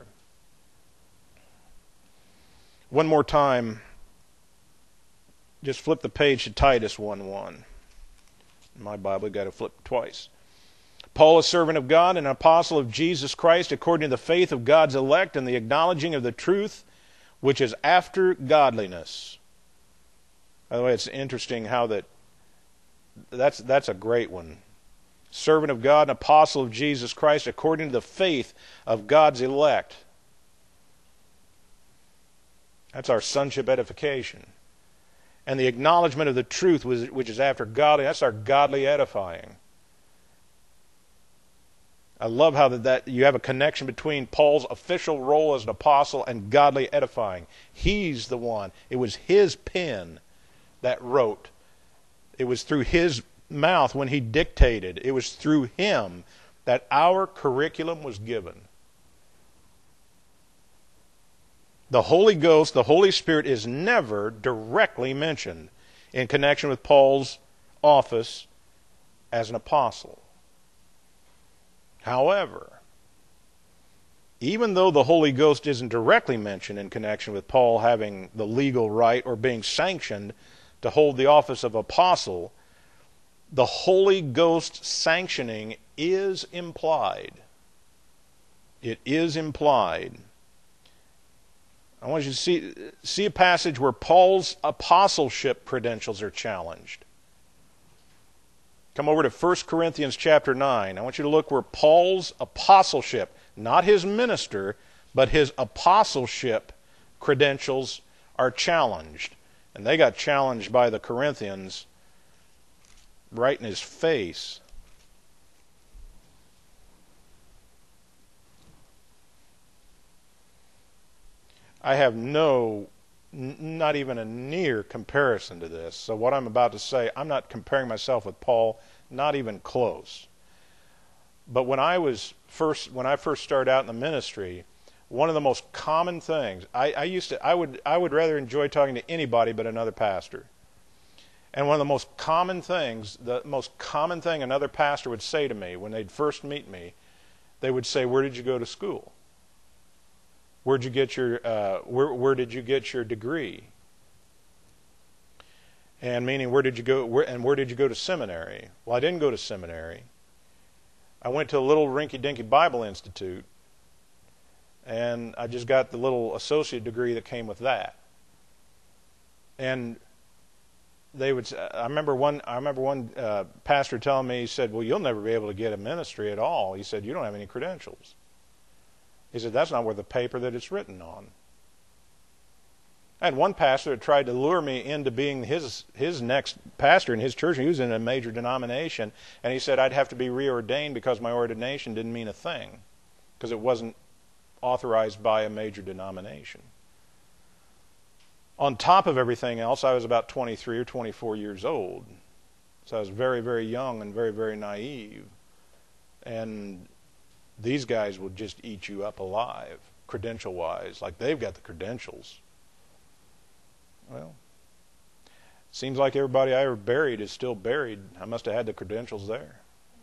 One more time, just flip the page to Titus 1:1. In my Bible, you've got to flip twice. Paul, a servant of God and an apostle of Jesus Christ, according to the faith of God's elect and the acknowledging of the truth, which is after godliness. By the way, it's interesting how that's a great one. Servant of God and apostle of Jesus Christ, according to the faith of God's elect. That's our sonship edification. And the acknowledgement of the truth, which is after godly, that's our godly edifying. I love how that you have a connection between Paul's official role as an apostle and godly edifying. He's the one. It was his pen that wrote. It was through his mouth when he dictated. It was through him that our curriculum was given. The Holy Ghost, the Holy Spirit, is never directly mentioned in connection with Paul's office as an apostle. However, even though the Holy Ghost isn't directly mentioned in connection with Paul having the legal right or being sanctioned to hold the office of apostle, the Holy Ghost sanctioning is implied. It is implied. I want you to see a passage where Paul's apostleship credentials are challenged. Come over to 1 Corinthians chapter 9. I want you to look where Paul's apostleship, not his minister, but his apostleship credentials are challenged. And they got challenged by the Corinthians right in his face. I have not even a near comparison to this. So what I'm about to say, I'm not comparing myself with Paul, not even close. But when I first started out in the ministry, one of the most common things, I would rather enjoy talking to anybody but another pastor. And one of the most common things another pastor would say to me when they'd first meet me, they would say, "Where did you go to school? Where did you get your degree?" And meaning, where did you go to seminary? Well, I didn't go to seminary. I went to a little rinky-dinky Bible institute, and I just got the little associate degree that came with that. And they would. I remember one pastor telling me, he said, "Well, you'll never be able to get a ministry at all." He said, "You don't have any credentials." He said, "That's not worth the paper that it's written on." I had one pastor that tried to lure me into being his next pastor in his church. He was in a major denomination, and he said I'd have to be reordained because my ordination didn't mean a thing, because it wasn't authorized by a major denomination. On top of everything else, I was about 23 or 24 years old. So I was very, very young and very, very naive. And these guys would just eat you up alive, credential-wise, like they've got the credentials. Well, seems like everybody I ever buried is still buried. I must have had the credentials there.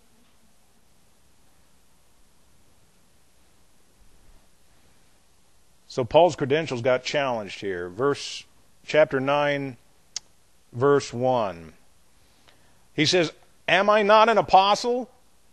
So Paul's credentials got challenged here. Chapter 9, verse 1. He says, am I not an apostle?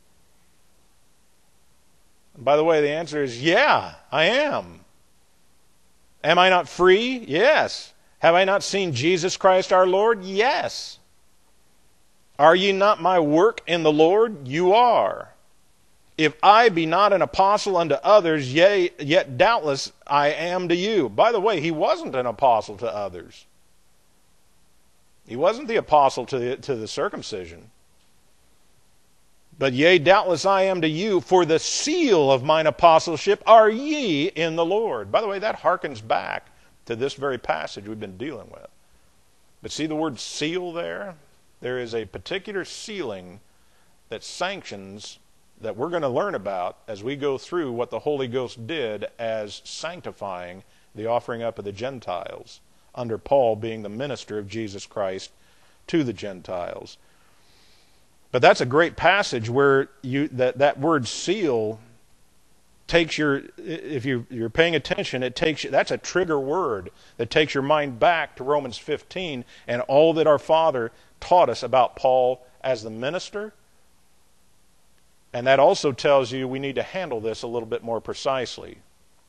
And by the way, the answer is, yeah, I am. Am I not free? Yes. Have I not seen Jesus Christ our Lord? Yes. Are ye not my work in the Lord? You are. If I be not an apostle unto others, yet doubtless I am to you. By the way, he wasn't an apostle to others. He wasn't the apostle to the circumcision. But yea, doubtless I am to you, for the seal of mine apostleship are ye in the Lord. By the way, that harkens back to this very passage we've been dealing with. But see the word seal there? There is a particular sealing that sanctions, that we're going to learn about as we go through what the Holy Ghost did as sanctifying the offering up of the Gentiles, under Paul being the minister of Jesus Christ to the Gentiles. But that's a great passage where that word seal takes if you're paying attention, that's a trigger word that takes your mind back to Romans 15 and all that our Father taught us about Paul as the minister. And that also tells you we need to handle this a little bit more precisely.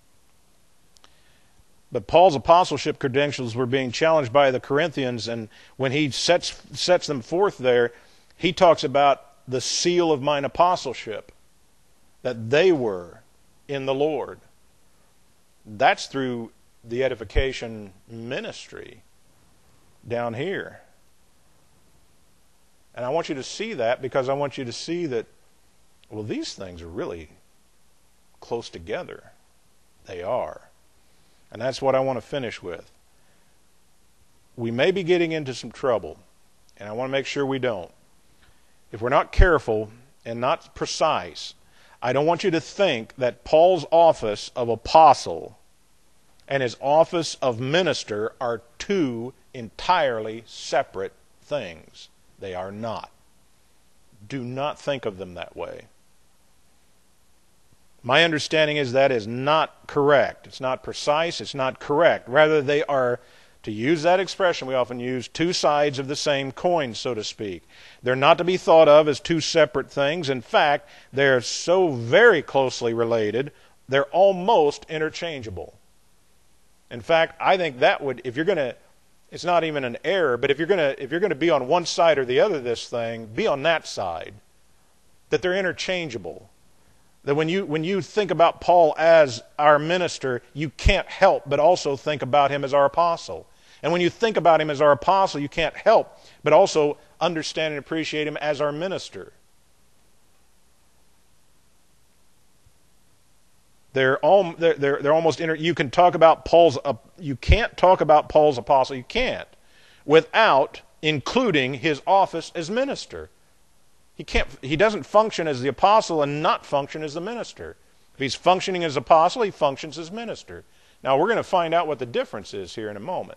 But Paul's apostleship credentials were being challenged by the Corinthians, and when he sets them forth there, he talks about the seal of mine apostleship, that they were in the Lord. That's through the edification ministry down here. And I want you to see that, because I want you to see that, well, these things are really close together. They are. And that's what I want to finish with. We may be getting into some trouble, and I want to make sure we don't. If we're not careful and not precise, I don't want you to think that Paul's office of apostle and his office of minister are two entirely separate things. They are not. Do not think of them that way. My understanding is that is not correct. It's not precise. It's not correct. Rather, they are, to use that expression we often use, two sides of the same coin, so to speak. They're not to be thought of as two separate things. In fact, they're so very closely related, they're almost interchangeable. In fact, I think that would, if you're going to, it's not even an error, but if you're going to be on one side or the other of this thing, be on that side. That they're interchangeable. That when you think about Paul as our minister, you can't help but also think about him as our apostle. And when you think about him as our apostle, you can't help but also understand and appreciate him as our minister. They're almost you can talk about Paul's. You can't talk about Paul's apostle. You can't without including his office as minister. He doesn't function as the apostle and not function as the minister. If he's functioning as apostle, he functions as minister. Now we're going to find out what the difference is here in a moment.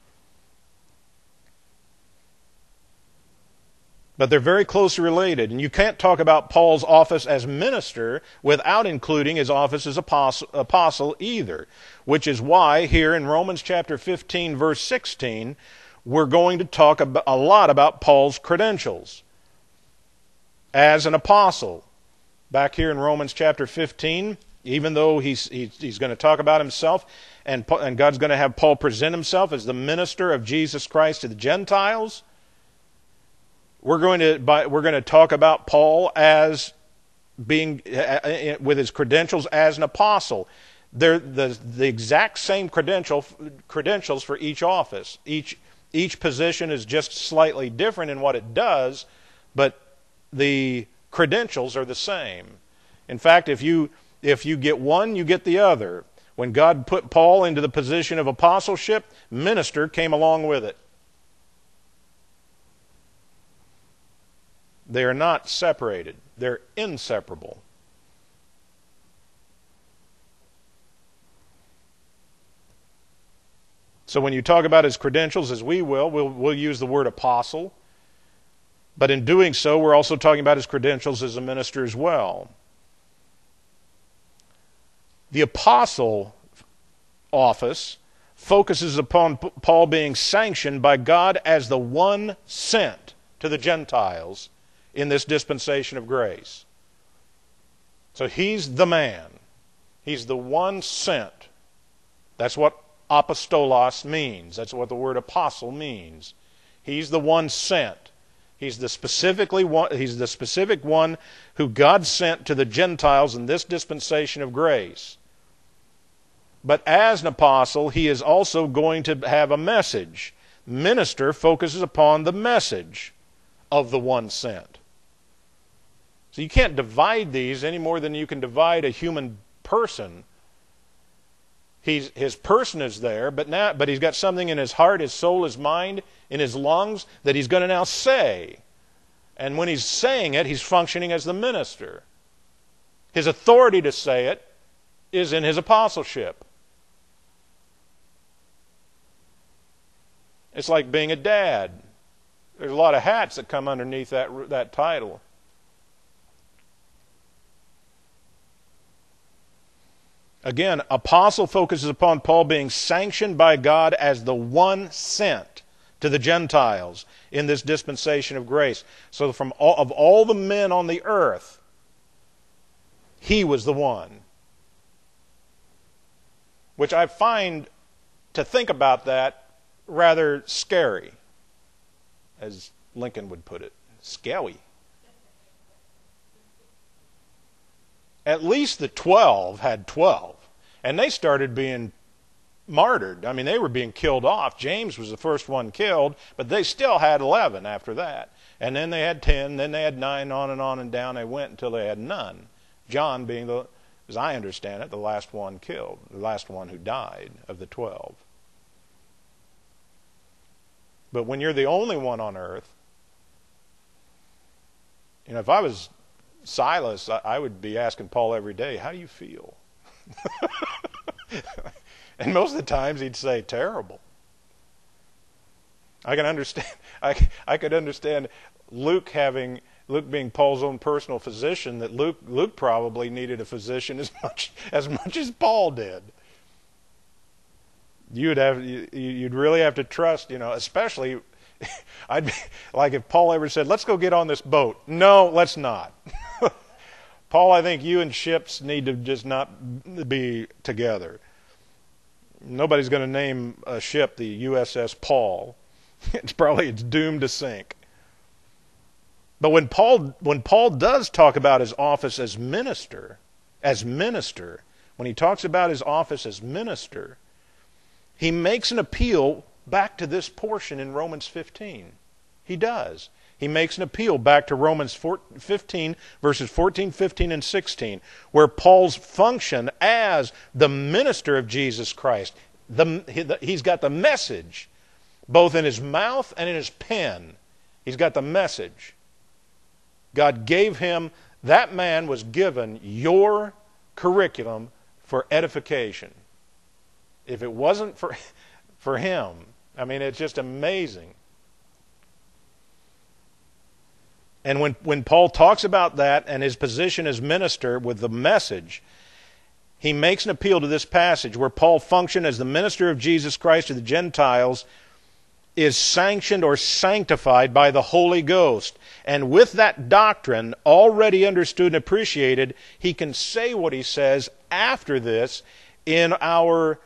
But they're very closely related, and you can't talk about Paul's office as minister without including his office as apostle either, which is why here in Romans chapter 15, verse 16, we're going to talk a lot about Paul's credentials as an apostle. Back here in Romans chapter 15, even though he's going to talk about himself, and God's going to have Paul present himself as the minister of Jesus Christ to the Gentiles, we're going to talk about Paul as being with his credentials as an apostle. They're the exact same credentials for each office. Each position is just slightly different in what it does, but the credentials are the same. In fact, if you get one, you get the other. When God put Paul into the position of apostleship, minister came along with it. They are not separated. They're inseparable. So when you talk about his credentials, as we'll use the word apostle. But in doing so, we're also talking about his credentials as a minister as well. The apostle office focuses upon Paul being sanctioned by God as the one sent to the Gentiles in this dispensation of grace. So he's the man. He's the one sent. That's what apostolos means. That's what the word apostle means. He's the one sent. He's the specific one who God sent to the Gentiles in this dispensation of grace. But as an apostle, he is also going to have a message. Minister focuses upon the message of the one sent. So you can't divide these any more than you can divide a human person. His person is there, but he's got something in his heart, his soul, his mind, in his lungs that he's going to now say. And when he's saying it, he's functioning as the minister. His authority to say it is in his apostleship. It's like being a dad. There's a lot of hats that come underneath that title. Again, apostle focuses upon Paul being sanctioned by God as the one sent to the Gentiles in this dispensation of grace. So of all the men on the earth, he was the one. Which I find, to think about that, rather scary, as Lincoln would put it. Scary. At least the 12 had 12. And they started being martyred. I mean, they were being killed off. James was the first one killed, but they still had 11 after that. And then they had 10, then they had 9, on and down they went until they had none. John being, as I understand it, the last one killed, the last one who died of the 12. But when you're the only one on earth, if I was Silas, I would be asking Paul every day, how do you feel? And most of the times he'd say, terrible. I can understand. I could understand Luke being Paul's own personal physician, that Luke probably needed a physician as much as Paul did. You'd really have to trust, especially I'd be like if Paul ever said, let's go get on this boat. No, let's not. Paul, I think you and ships need to just not be together. Nobody's going to name a ship the USS Paul. It's doomed to sink. But when Paul does talk about his office as minister, when he talks about his office as minister, he makes an appeal back to this portion in Romans 15. He does. He makes an appeal back to Romans 15, verses 14, 15, and 16, where Paul's function as the minister of Jesus Christ, he's got the message, both in his mouth and in his pen. He's got the message. God gave him, that man was given your curriculum for edification. If it wasn't for him, I mean, it's just amazing. And when Paul talks about that and his position as minister with the message, he makes an appeal to this passage where Paul functioned as the minister of Jesus Christ to the Gentiles, is sanctioned or sanctified by the Holy Ghost. And with that doctrine already understood and appreciated, he can say what he says after this in our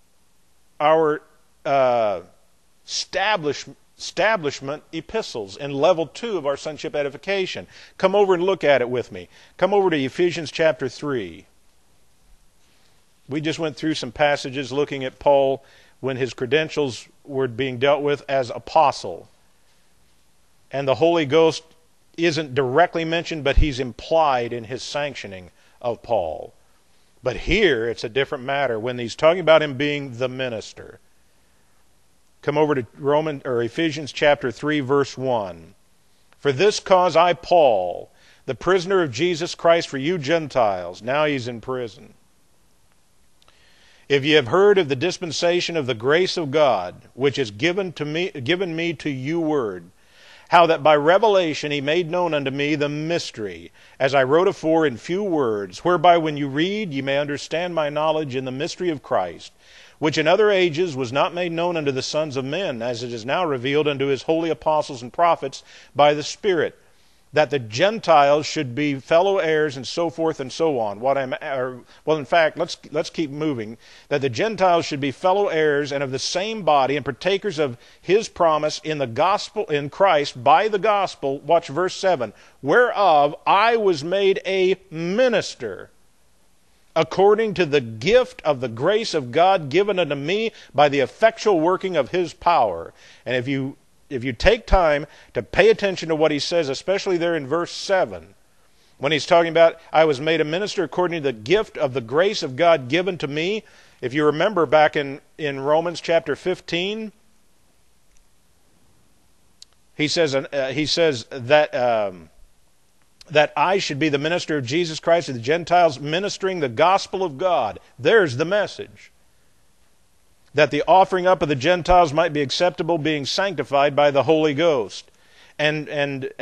establishment epistles in level 2 of our sonship edification. Come over and look at it with me. Come over to Ephesians chapter 3. We just went through some passages looking at Paul when his credentials were being dealt with as apostle. And the Holy Ghost isn't directly mentioned, but he's implied in his sanctioning of Paul. But here it's a different matter when he's talking about him being the minister. Come over to Ephesians chapter 3, verse 1. For this cause I, Paul, the prisoner of Jesus Christ for you Gentiles. Now he's in prison. If ye have heard of the dispensation of the grace of God, which is given me to you word, how that by revelation he made known unto me the mystery, as I wrote afore in few words, whereby when you read ye may understand my knowledge in the mystery of Christ, which in other ages was not made known unto the sons of men, as it is now revealed unto his holy apostles and prophets by the Spirit, that the Gentiles should be fellow heirs, and so forth and so on. In fact, let's keep moving. That the Gentiles should be fellow heirs and of the same body, and partakers of his promise in the gospel, in Christ, by the gospel. Watch verse 7. Whereof I was made a minister, according to the gift of the grace of God given unto me by the effectual working of his power. And if you take time to pay attention to what he says, especially there in verse 7, when he's talking about, I was made a minister according to the gift of the grace of God given to me. If you remember back in Romans chapter 15, he says that I should be the minister of Jesus Christ to the Gentiles, ministering the gospel of God. There's the message. That the offering up of the Gentiles might be acceptable, being sanctified by the Holy Ghost. The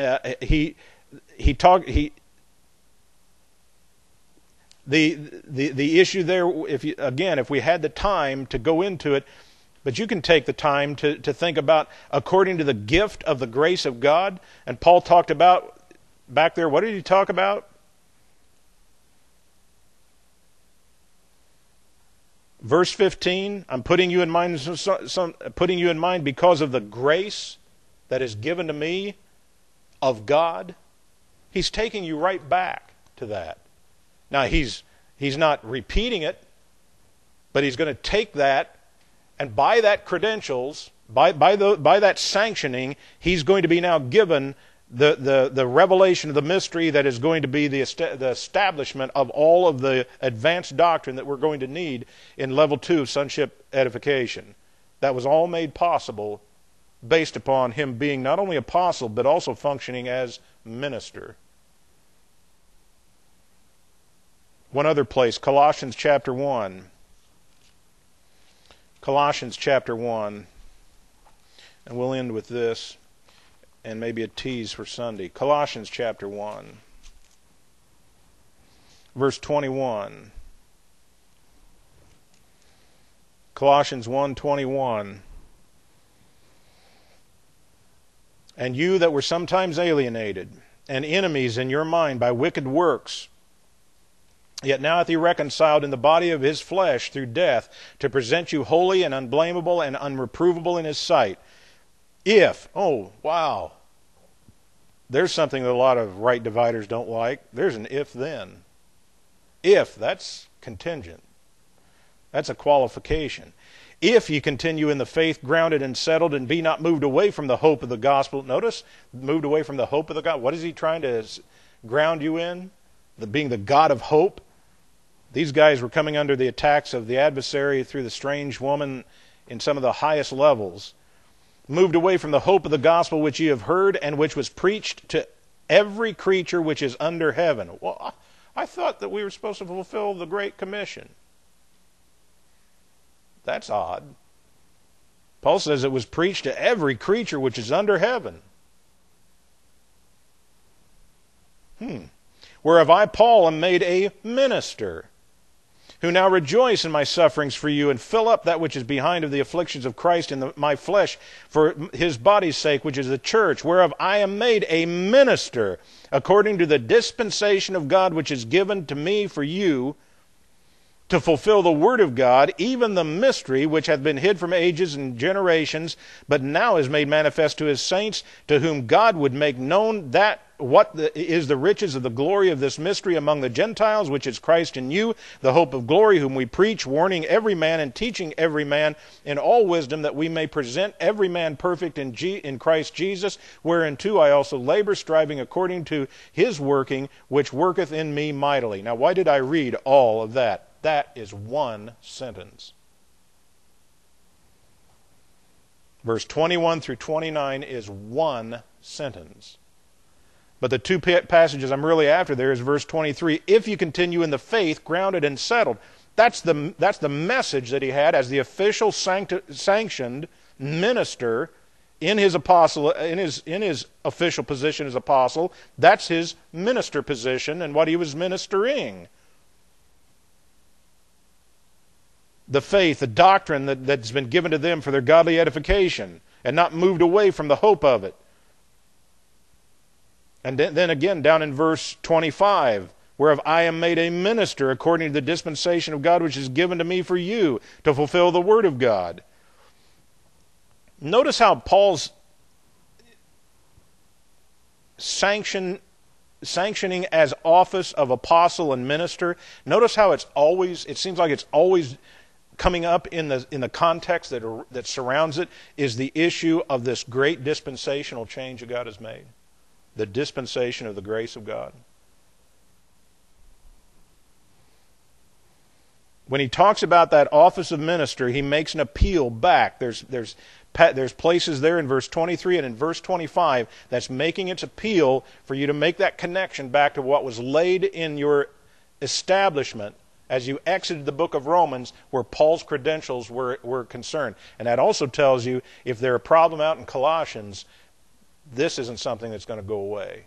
issue there, if we had the time to go into it, but you can take the time to think about according to the gift of the grace of God. And Paul talked about back there, what did he talk about? Verse 15, I'm putting you in mind because of the grace that is given to me of God. He's taking you right back to that. Now he's not repeating it, but he's going to take that, and by that credentials, by that sanctioning, he's going to be now given the revelation of the mystery that is going to be the establishment of all of the advanced doctrine that we're going to need in level 2 of sonship edification. That was all made possible based upon him being not only apostle but also functioning as minister. One other place, Colossians chapter 1. Colossians chapter 1. And we'll end with this, and maybe a tease for Sunday. Colossians chapter 1, verse 21. Colossians 1:21. And you that were sometimes alienated and enemies in your mind by wicked works, yet now hath he reconciled in the body of his flesh through death, to present you holy and unblameable and unreprovable in his sight. If, oh, wow, there's something that a lot of right dividers don't like. There's an if then. If, that's contingent. That's a qualification. If ye continue in the faith, grounded and settled, and be not moved away from the hope of the gospel. Notice, moved away from the hope of the gospel. What is he trying to ground you in? Being the God of hope. These guys were coming under the attacks of the adversary through the strange woman in some of the highest levels. Moved away from the hope of the gospel which ye have heard, and which was preached to every creature which is under heaven. Well, I thought that we were supposed to fulfill the Great Commission. That's odd. Paul says it was preached to every creature which is under heaven. Whereof I, Paul, am made a minister, who now rejoice in my sufferings for you, and fill up that which is behind of the afflictions of Christ in my flesh for his body's sake, which is the church, whereof I am made a minister, according to the dispensation of God which is given to me for you, to fulfill the word of God, even the mystery which hath been hid from ages and generations, but now is made manifest to his saints, to whom God would make known that is the riches of the glory of this mystery among the Gentiles, which is Christ in you, the hope of glory, whom we preach, warning every man and teaching every man in all wisdom, that we may present every man perfect in Christ Jesus, whereunto I also labor, striving according to his working, which worketh in me mightily. Now, why did I read all of that? That is one sentence. Verse 21 through 29 is one sentence. But the two passages I'm really after there is verse 23. If you continue in the faith, grounded and settled. That's the message that he had as the official sanctioned minister in his official position as apostle. That's his minister position and what he was ministering. The faith, the doctrine that's been given to them for their godly edification, and not moved away from the hope of it. And then again, down in verse 25, whereof I am made a minister according to the dispensation of God which is given to me for you, to fulfill the word of God. Notice how Paul's sanctioning as office of apostle and minister, notice how it seems like it's always coming up in the context that surrounds it, is the issue of this great dispensational change that God has made. The dispensation of the grace of God. When he talks about that office of minister, he makes an appeal back. There's places there in verse 23 and in verse 25 that's making its appeal for you to make that connection back to what was laid in your establishment as you exited the book of Romans, where Paul's credentials were concerned. And that also tells you, if there's a problem out in Colossians, this isn't something that's going to go away.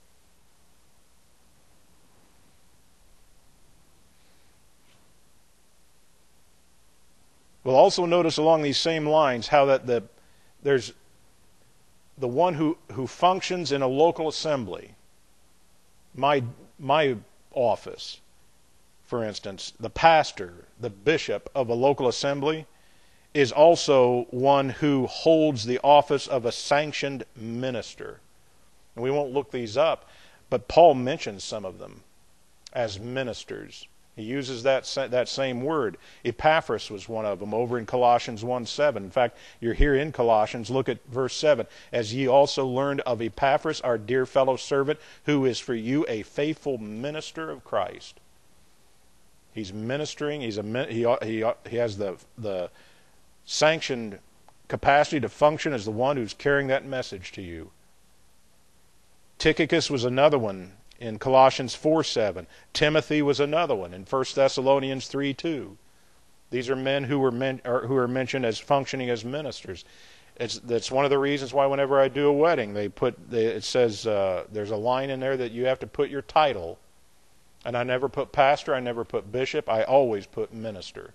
We'll also notice along these same lines how that there's the one who functions in a local assembly. My office, for instance, the pastor, the bishop of a local assembly, is also one who holds the office of a sanctioned minister. And we won't look these up, but Paul mentions some of them as ministers. He uses that same word. Epaphras was one of them over in Colossians 1:7. In fact, you're here in Colossians. Look at verse 7. As ye also learned of Epaphras, our dear fellow servant, who is for you a faithful minister of Christ. He's ministering. He has the sanctioned capacity to function as the one who's carrying that message to you. Tychicus was another one in Colossians 4:7. Timothy was another one in 1 Thessalonians 3:2. These are men who are mentioned as functioning as ministers. That's one of the reasons why whenever I do a wedding, it says there's a line in there that you have to put your title. And I never put pastor, I never put bishop, I always put minister.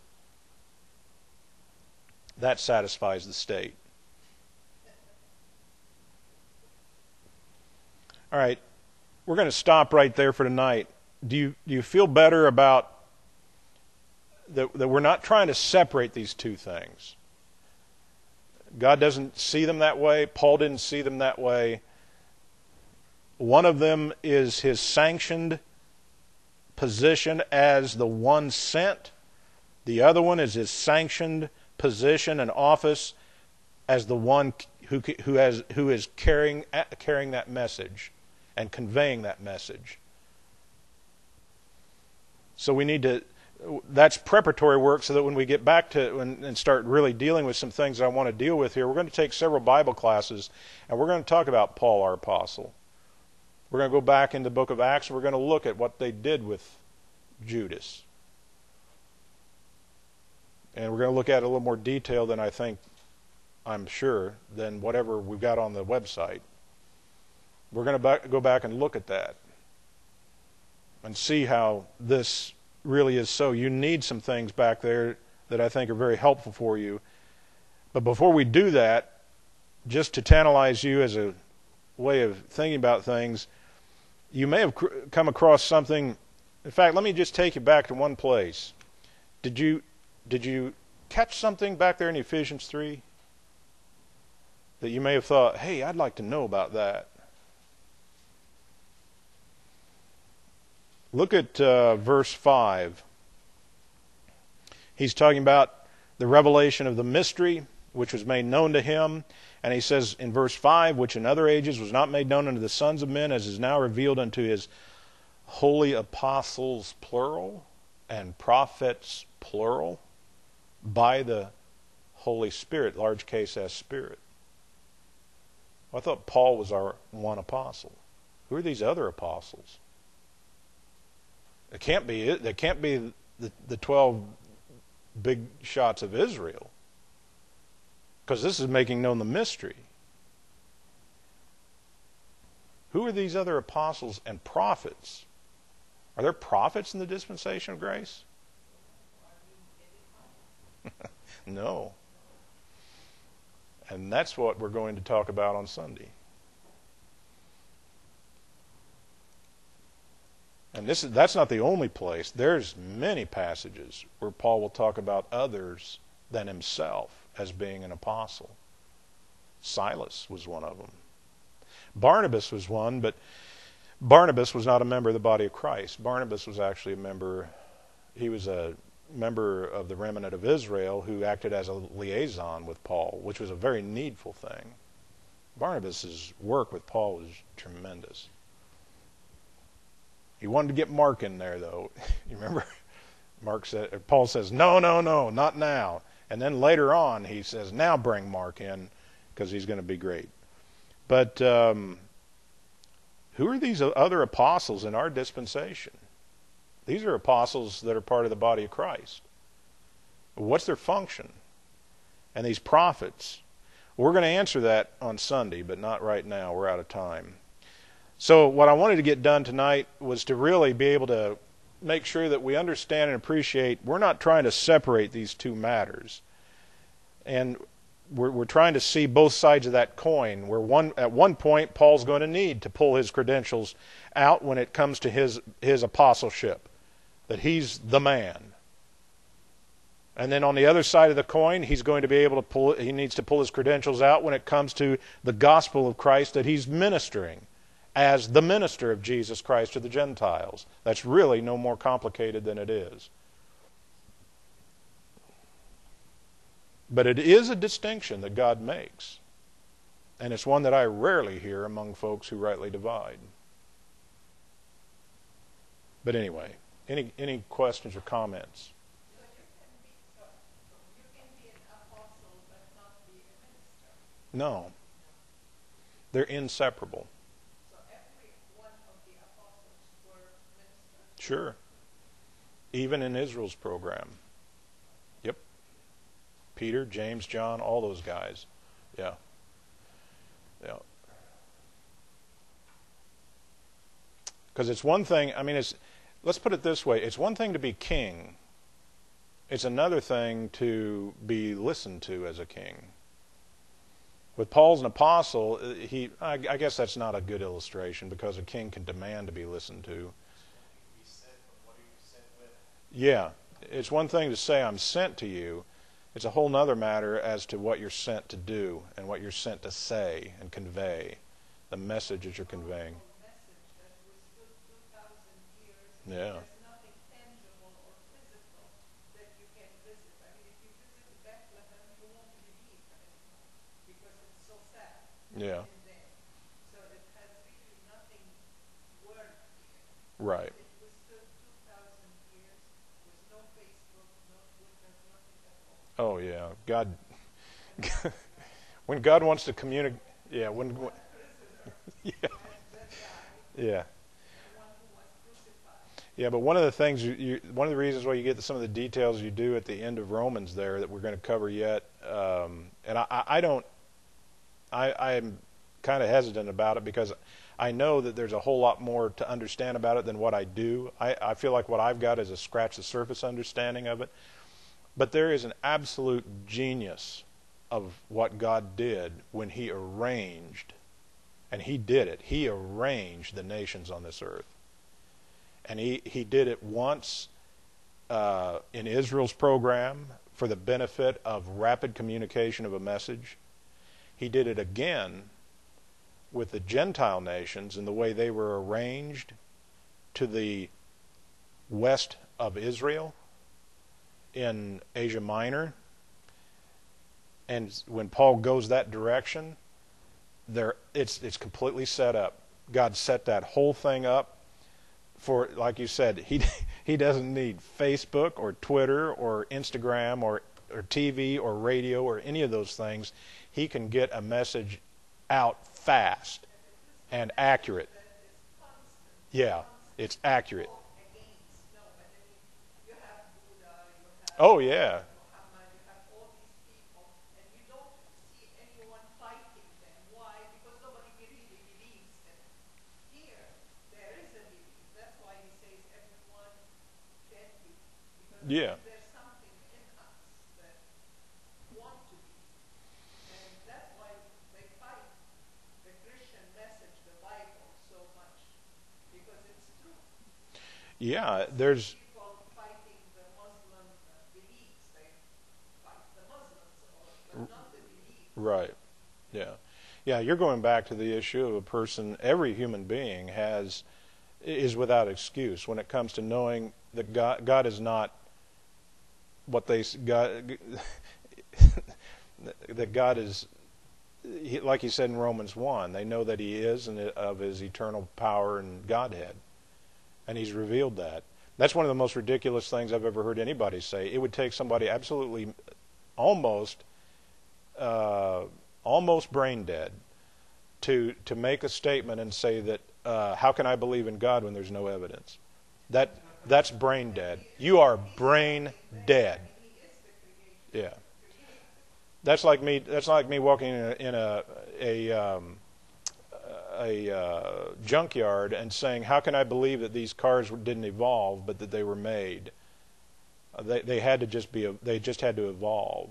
That satisfies the state. All right, we're going to stop right there for tonight. Do you feel better about that we're not trying to separate these two things? God doesn't see them that way. Paul didn't see them that way. One of them is his sanctioned position as the one sent. The other one is his sanctioned position and office as the one who is carrying that message and conveying that message. So we need to. That's preparatory work so that when we get back to and start really dealing with some things I want to deal with here, we're going to take several Bible classes and we're going to talk about Paul, our apostle. We're going to go back in the book of Acts and we're going to look at what they did with Judas. And we're going to look at it a little more detail than I'm sure, than whatever we've got on the website. We're going to go back and look at that and see how this really is so. You need some things back there that I think are very helpful for you. But before we do that, just to tantalize you as a way of thinking about things, you may have come across something. In fact, let me just take you back to one place. Did you catch something back there in Ephesians 3 that you may have thought, hey, I'd like to know about that? Look at verse 5. He's talking about the revelation of the mystery, which was made known to him. And he says in verse 5, which in other ages was not made known unto the sons of men, as is now revealed unto his holy apostles, plural, and prophets, plural, by the Holy Spirit, large case S, Spirit. Well, I thought Paul was our one apostle. Who are these other apostles? It can't be it. They can't be the 12 big shots of Israel, because this is making known the mystery. Who are these other apostles and prophets? Are there prophets in the dispensation of grace? No. And that's what we're going to talk about on Sunday. And that's not the only place. There's many passages where Paul will talk about others than himself as being an apostle. Silas was one of them. Barnabas was one, but Barnabas was not a member of the body of Christ. Barnabas was actually he was a member of the remnant of Israel who acted as a liaison with Paul, which was a very needful thing. Barnabas' work with Paul was tremendous. He wanted to get Mark in there, though. You remember? Paul says, no, not now. And then later on, he says, now bring Mark in, because he's going to be great. But who are these other apostles in our dispensation? These are apostles that are part of the body of Christ. What's their function? And these prophets, we're going to answer that on Sunday, but not right now. We're out of time. So what I wanted to get done tonight was to really be able to make sure that we understand and appreciate we're not trying to separate these two matters. And we're trying to see both sides of that coin, where at one point Paul's going to need to pull his credentials out when it comes to his apostleship, that he's the man. And then on the other side of the coin, he's going to be able to he needs to pull his credentials out when it comes to the gospel of Christ that he's ministering as the minister of Jesus Christ to the Gentiles. That's really no more complicated than it is. But it is a distinction that God makes. And it's one that I rarely hear among folks who rightly divide. But anyway, any questions or comments? So you can be an apostle but not be a minister? No. They're inseparable. So every one of the apostles were ministers? Sure. Even in Israel's program. Yep. Peter, James, John, all those guys. Yeah. Yeah. Because it's one thing, let's put it this way. It's one thing to be king. It's another thing to be listened to as a king. With Paul's an apostle, I guess that's not a good illustration, because a king can demand to be listened to. Yeah. It's one thing to say, I'm sent to you. It's a whole other matter as to what you're sent to do and what you're sent to say and convey, the message that you're conveying. Yeah. There's nothing tangible or physical that you can visit. I mean, if you visit Bethlehem, you won't believe anymore because it's so sad. Yeah. In there. So it has really nothing worth here. Right. It was still 2,000 years with no Facebook, no Twitter, nothing at all. Oh yeah, God. When God wants to communicate, yeah. Yeah. Yeah. Yeah, but one of the things, one of the reasons why you get some of the details you do at the end of Romans there that we're going to cover yet, and I'm kind of hesitant about it because I know that there's a whole lot more to understand about it than what I do. I feel like what I've got is a scratch the surface understanding of it. But there is an absolute genius of what God did when He arranged, and He did it. He arranged the nations on this earth. And he did it once in Israel's program for the benefit of rapid communication of a message. He did it again with the Gentile nations in the way they were arranged to the west of Israel in Asia Minor. And when Paul goes that direction, it's completely set up. God set that whole thing up for, like you said, he doesn't need Facebook or Twitter or Instagram or TV or radio or any of those things. He can get a message out fast and accurate. Yeah, it's accurate. Oh, yeah. Yeah. There's something in us that want to be. And that's why they fight the Christian message, the Bible, so much. Because it's true. Yeah, there's... People fighting the Muslim beliefs. They fight the Muslims, but not the beliefs. Right. Yeah. Yeah, you're going back to the issue of a person, every human being is without excuse when it comes to knowing that God is not what that God is, like he said in Romans 1, they know that he is and of his eternal power and Godhead. And he's revealed that. That's one of the most ridiculous things I've ever heard anybody say. It would take somebody absolutely almost brain dead to make a statement and say that, how can I believe in God when there's no evidence? That's brain dead. You are brain dead. Yeah. That's like me walking in a junkyard and saying, how can I believe that these cars didn't evolve but that they were made? They just had to evolve.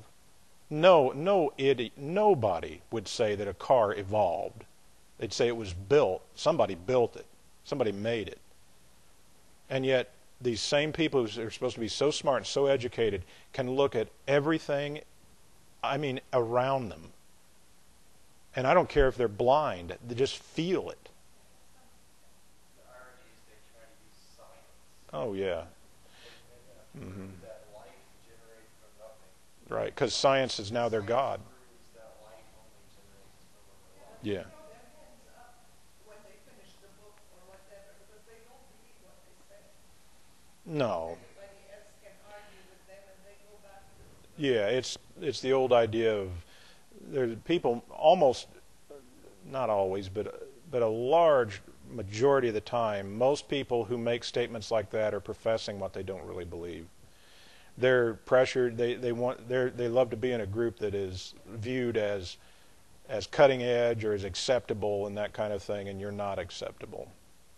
Nobody would say that a car evolved. They'd say it was built. Somebody built it. Somebody made it. And yet, these same people who are supposed to be so smart and so educated can look at everything, around them. And I don't care if they're blind. They just feel it. The irony is they try to use science. Oh, yeah. Mm-hmm. That life generated from nothing. Right, because science is now their God. Proves that life only generates from another life. Yeah. When they finish the book or whatever, because they don't believe what they say. No. Everybody else can argue with them and they go back to Yeah, it's the old idea of there's people almost, not always, but a large majority of the time, most people who make statements like that are professing what they don't really believe. They're pressured. They love to be in a group that is viewed as cutting edge or as acceptable and that kind of thing, and you're not acceptable.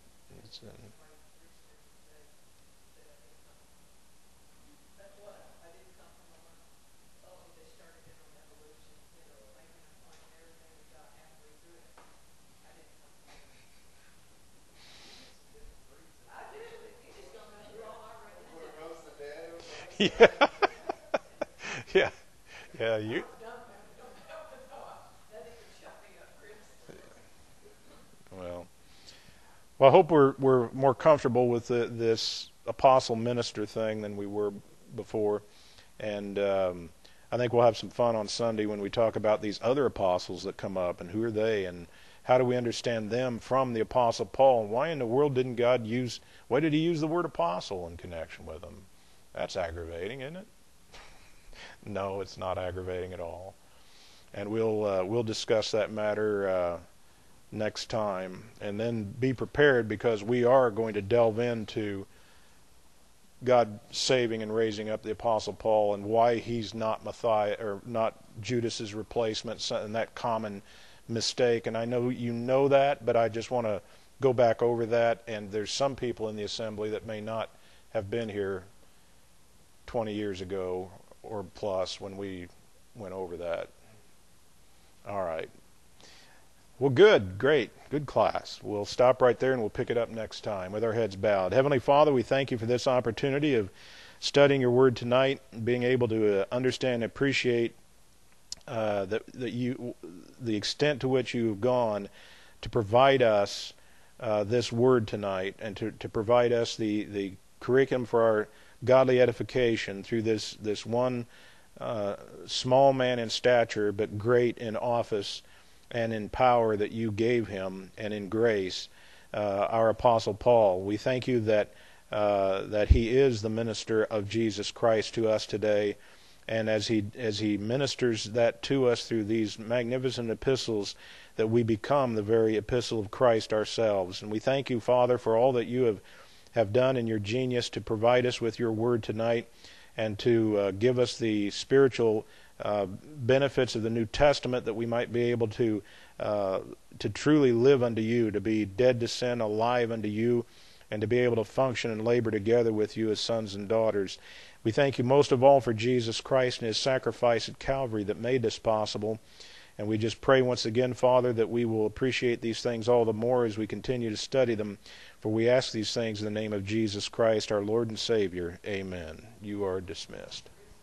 Yeah. Yeah. Yeah. You. Well, I hope we're more comfortable with this apostle minister thing than we were before, and I think we'll have some fun on Sunday when we talk about these other apostles that come up and who are they and how do we understand them from the apostle Paul, and why in the world did he use the word apostle in connection with them? That's aggravating, isn't it? No, it's not aggravating at all. And we'll discuss that matter next time, and then be prepared because we are going to delve into God saving and raising up the apostle Paul and why he's not Matthias or not Judas's replacement and that common mistake. And I know you know that, but I just want to go back over that. And there's some people in the assembly that may not have been here 20 years ago or plus when we went over that. All right. Well, great, good class. We'll stop right there and we'll pick it up next time with our heads bowed. Heavenly Father, we thank you for this opportunity of studying your word tonight, being able to understand and appreciate the extent to which you've gone to provide us this word tonight and to provide us the curriculum for our godly edification through this one small man in stature, but great in office and in power that you gave him, and in grace, our Apostle Paul. We thank you that he is the minister of Jesus Christ to us today, and as he ministers that to us through these magnificent epistles, that we become the very epistle of Christ ourselves. And we thank you, Father, for all that you have done in your genius to provide us with your word tonight, and to give us the spiritual benefits of the New Testament, that we might be able to truly live unto you, to be dead to sin, alive unto you, and to be able to function and labor together with you as sons and daughters. We thank you most of all for Jesus Christ and his sacrifice at Calvary that made this possible. And we just pray once again, Father, that we will appreciate these things all the more as we continue to study them. For we ask these things in the name of Jesus Christ, our Lord and Savior. Amen. You are dismissed.